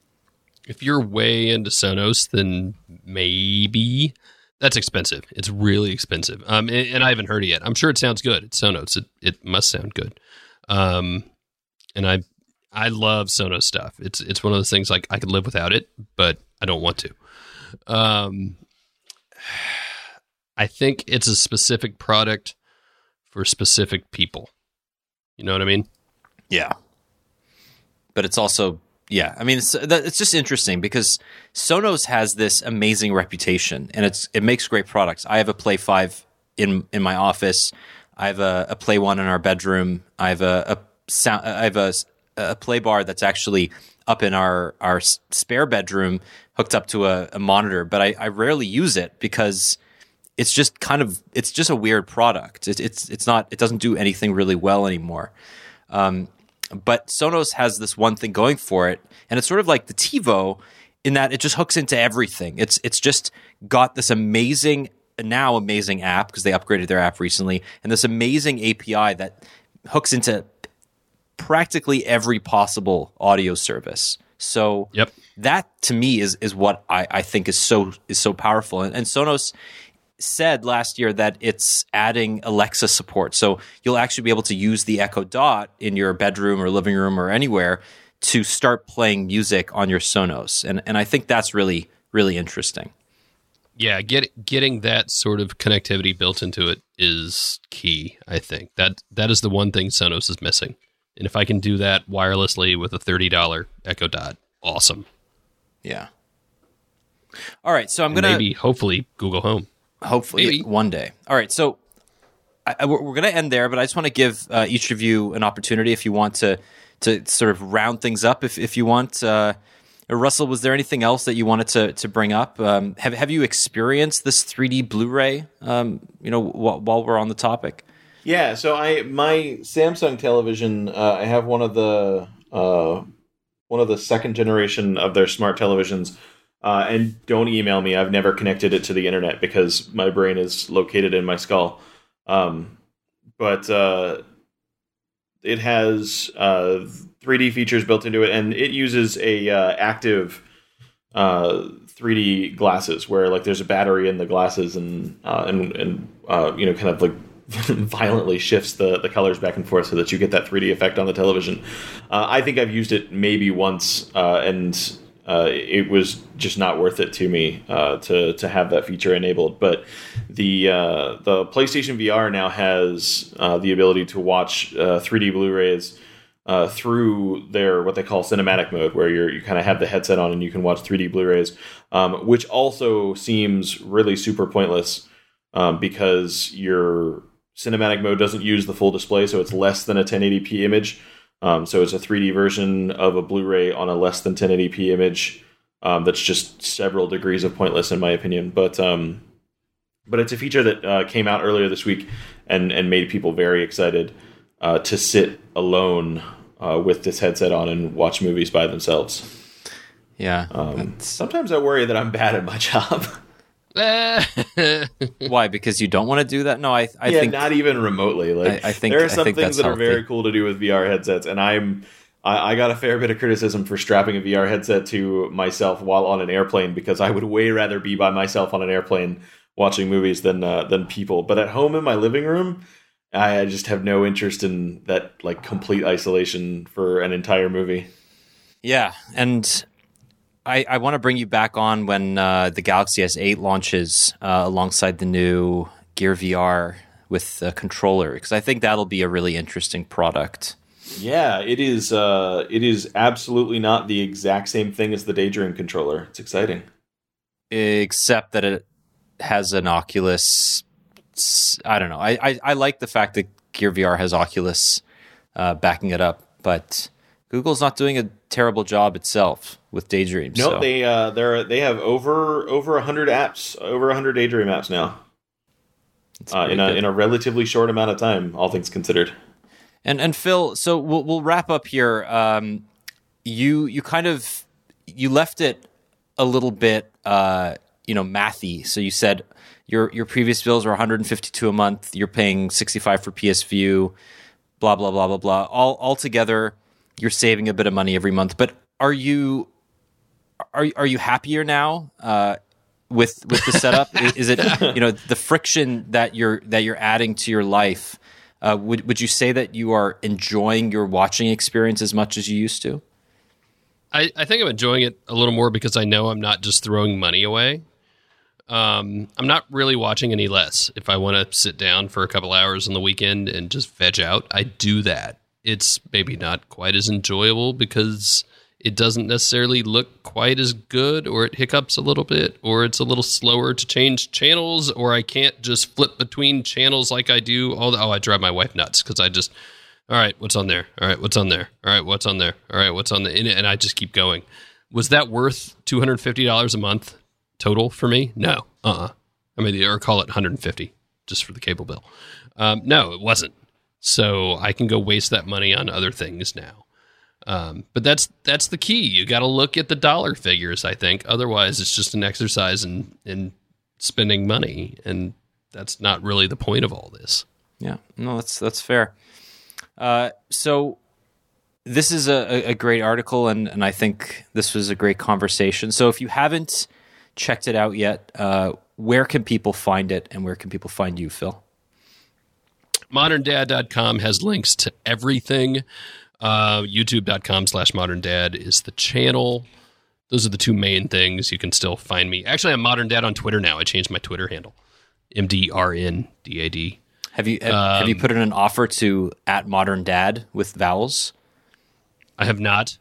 If you're way into Sonos, then maybe. That's expensive. It's really expensive. Um, and, and I haven't heard it yet. I'm sure it sounds good. It's Sonos. It, it must sound good. Um, and I I love Sonos stuff. It's it's one of those things like I could live without it, but I don't want to. Um, I think it's a specific product for specific people. You know what I mean? Yeah. But it's also... Yeah, I mean, it's, it's just interesting because Sonos has this amazing reputation, and it's it makes great products. I have a Play five in in my office. I have a, a Play one in our bedroom. I have a, a sound. I have a, a Play bar that's actually up in our our spare bedroom, hooked up to a, a monitor. But I, I rarely use it because it's just kind of it's just a weird product. It, it's it's not it doesn't do anything really well anymore. Um, But Sonos has this one thing going for it, and it's sort of like the TiVo in that it just hooks into everything. It's it's just got this amazing, now amazing app because they upgraded their app recently, and this amazing A P I that hooks into practically every possible audio service. So yep. that to me is is what I, I think is so is so powerful. And, and Sonos said last year that it's adding Alexa support. So you'll actually be able to use the Echo Dot in your bedroom or living room or anywhere to start playing music on your Sonos. And and I think that's really, really interesting. Yeah, get, getting that sort of connectivity built into it is key, I think. That That is the one thing Sonos is missing. And if I can do that wirelessly with a thirty dollars Echo Dot, awesome. Yeah. All right, so I'm going to... Maybe, hopefully, Google Home. Hopefully, Maybe. one day. All right, so I, we're, we're going to end there, but I just want to give uh, each of you an opportunity if you want to to sort of round things up. If if you want, uh, Russell, was there anything else that you wanted to to bring up? Um, have have you experienced this three D Blu-ray? Um, you know, wh- while we're on the topic. Yeah, so I my Samsung television, uh, I have one of the uh, one of the second generation of their smart televisions. Uh, and don't email me. I've never connected it to the internet because my brain is located in my skull. Um, but uh, it has uh, three D features built into it, and it uses a uh, active uh, three D glasses where like there's a battery in the glasses, and uh, and and uh, you know kind of like violently shifts the the colors back and forth so that you get that three D effect on the television. Uh, I think I've used it maybe once, uh, and Uh, it was just not worth it to me uh, to to have that feature enabled. But the uh, the PlayStation V R now has uh, the ability to watch uh, three D Blu-rays uh, through their what they call cinematic mode, where you're, you kind of have the headset on and you can watch three D Blu-rays, um, which also seems really super pointless um, because your cinematic mode doesn't use the full display, so it's less than a ten eighty p image. Um, so it's a three D version of a Blu-ray on a less than ten eighty p image. Um, that's just several degrees of pointless, in my opinion. But um, but it's a feature that uh, came out earlier this week and and made people very excited uh, to sit alone uh, with this headset on and watch movies by themselves. Yeah. Um, sometimes I worry that I'm bad at my job. Why? Because you don't want to do that? No, I, I yeah, think not even remotely. Like I, I think there are some think things that healthy. are very cool to do with V R headsets, and I'm I, I got a fair bit of criticism for strapping a V R headset to myself while on an airplane because I would way rather be by myself on an airplane watching movies than uh, than people. But at home in my living room, I just have no interest in that like complete isolation for an entire movie. Yeah, and I, I want to bring you back on when uh, the Galaxy S eight launches uh, alongside the new Gear V R with a controller, because I think that'll be a really interesting product. Yeah, it is. Uh, it is absolutely not the exact same thing as the Daydream controller. It's exciting, except that it has an Oculus. I don't know. I I, I like the fact that Gear V R has Oculus uh, backing it up, but Google's not doing a terrible job itself with Daydream. No, so. they uh, they they have over over a hundred apps, over a hundred Daydream apps now, uh, in a good. in a relatively short amount of time, all things considered. And and Phil, so we'll we'll wrap up here. Um, you you kind of you left it a little bit, uh, you know, mathy. So you said your your previous bills were one hundred fifty-two a month. You're paying sixty-five for P S Vue, blah blah blah blah blah. All all together, you're saving a bit of money every month. But are you are are you happier now uh, with with the setup? Is it, you know, the friction that you're that you're adding to your life? Uh, would would you say that you are enjoying your watching experience as much as you used to? I, I think I'm enjoying it a little more because I know I'm not just throwing money away. Um, I'm not really watching any less. If I want to sit down for a couple hours on the weekend and just veg out, I do that. It's maybe not quite as enjoyable because it doesn't necessarily look quite as good, or it hiccups a little bit, or it's a little slower to change channels, or I can't just flip between channels like I do. All the, oh, I drive my wife nuts because I just, all right, what's on there? All right, what's on there? All right, what's on there? All right, what's on the, and I just keep going. Was that worth two hundred fifty dollars a month total for me? No. Uh-uh. I mean, or call it one hundred fifty just for the cable bill. Um, no, it wasn't. So I can go waste that money on other things now. Um, but that's that's the key. You got to look at the dollar figures, I think. Otherwise, it's just an exercise in, in spending money, and that's not really the point of all this. Yeah, no, that's that's fair. Uh, so this is a, a great article, and, and I think this was a great conversation. So if you haven't checked it out yet, uh, where can people find it, and where can people find you, Phil? modern dad dot com has links to everything. Uh, YouTube.com slash Modern Dad is the channel. Those are the two main things. You can still find me. Actually, I'm Modern Dad on Twitter now. I changed my Twitter handle. M D R N D A D. Have you have, um, have you put in an offer to at Modern Dad with vowels? I have not.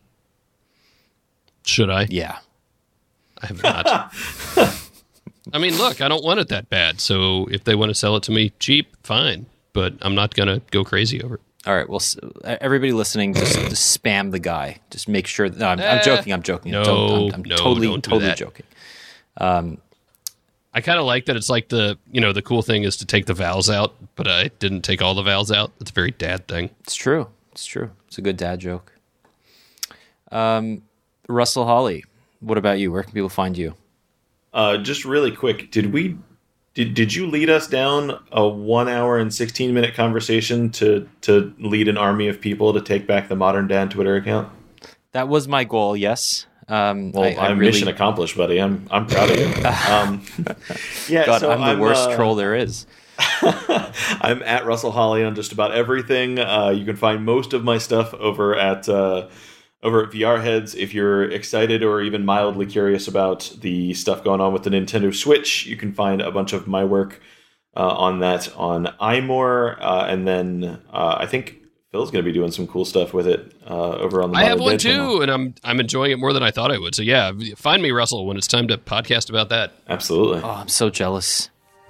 Should I? Yeah. I have not. I mean, look, I don't want it that bad. So if they want to sell it to me cheap, fine. but I'm not going to go crazy over it. All right. Well, s- everybody listening, just, just spam the guy. Just make sure. That, no, I'm, I'm joking. I'm joking. No, don't, I'm, I'm no, totally, don't do totally that. joking. Um, I kind of like that it's like the, you know, the cool thing is to take the vowels out, but I didn't take all the vowels out. It's a very dad thing. It's true. It's true. It's a good dad joke. Um, Russell Holly, what about you? Where can people find you? Uh, just really quick, did we did did you lead us down a one hour and sixteen minute conversation to to lead an army of people to take back the Modern Dan Twitter account? That was my goal. Yes. Um, Well, I, I I'm really, mission accomplished, buddy. I'm I'm proud of you. Um, yeah, God, so I'm the I'm, worst uh, troll there is. I'm at Russell Holly on just about everything. Uh, you can find most of my stuff over at uh, over at V R Heads. If you're excited or even mildly curious about the stuff going on with the Nintendo Switch, you can find a bunch of my work uh, on that on iMore, uh, and then uh, I think Phil's going to be doing some cool stuff with it uh, over on the. I have Modern one Dan too, channel. and I'm I'm enjoying it more than I thought I would. So yeah, find me, Russell, when it's time to podcast about that. Absolutely. Oh, I'm so jealous.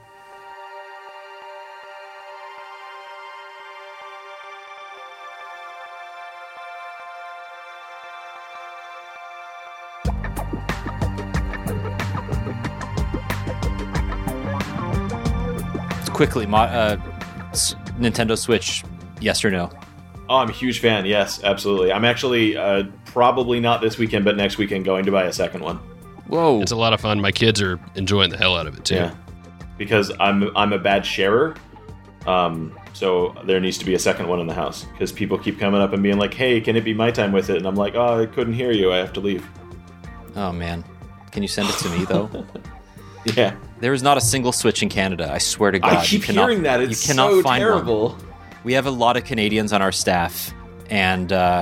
Quickly, mo- uh, s- Nintendo Switch, yes or no? Oh, I'm a huge fan. Yes, absolutely. I'm actually uh, probably not this weekend, but next weekend going to buy a second one. Whoa. It's a lot of fun. My kids are enjoying the hell out of it too. Yeah, because I'm I'm a bad sharer, um, so there needs to be a second one in the house because people keep coming up and being like, "Hey, can it be my time with it?" And I'm like, "Oh, I couldn't hear you. I have to leave." Oh, man. Can you send it to me, though? Yeah, There is not a single Switch in Canada. I swear to God. I keep you cannot, hearing that. It's you cannot so find terrible. One. We have a lot of Canadians on our staff, and uh,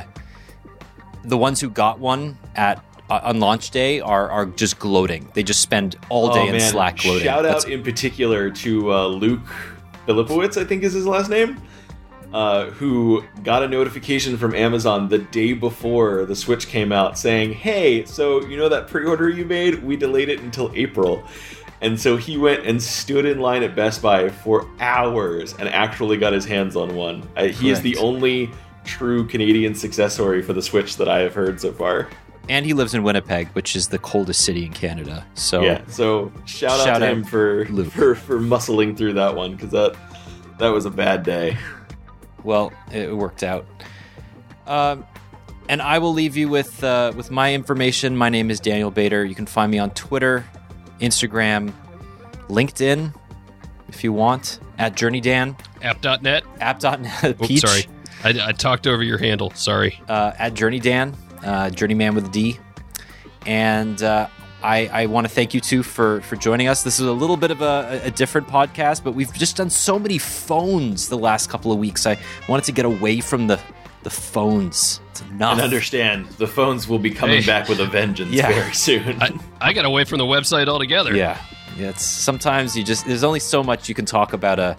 the ones who got one at uh, on launch day are are just gloating. They just spend all day Oh in man! Slack gloating. Shout That's- out in particular to uh, Luke Filipowitz, I think is his last name, uh, who got a notification from Amazon the day before the Switch came out saying, "Hey, so you know that pre-order you made? We delayed it until April." And so he went and stood in line at Best Buy for hours and actually got his hands on one. Uh, he is the Correct. only true Canadian success story for the Switch that I have heard so far. and he lives in Winnipeg, which is the coldest city in Canada. So Yeah, so shout, out Shout to out him for, Luke. for for muscling through that one because that that was a bad day. well, it worked out. Um, and I will leave you with uh, with my information. My name is Daniel Bader. You can find me on Twitter, Instagram, LinkedIn, if you want, at JourneyDan, App dot net. app dot net, Oops, Peach, sorry. I, I talked over your handle. Sorry. uh, at JourneyDan, uh, Journeyman with a D. And uh, I, I want to thank you two for, for joining us. This is a little bit of a, a different podcast, but we've just done so many phones the last couple of weeks. I wanted to get away from the, the phones. It's enough. And understand, the phones will be coming Hey. back with a vengeance Yeah. very soon. I, I got away from the website altogether. Yeah. Yeah, it's sometimes you just there's only so much you can talk about a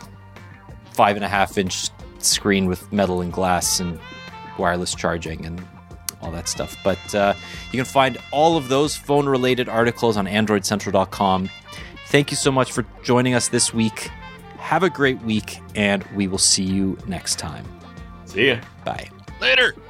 five and a half inch screen with metal and glass and wireless charging and all that stuff. But uh, you can find all of those phone related articles on android central dot com. Thank you so much for joining us this week. Have a great week, and we will see you next time. See ya. Bye. Later.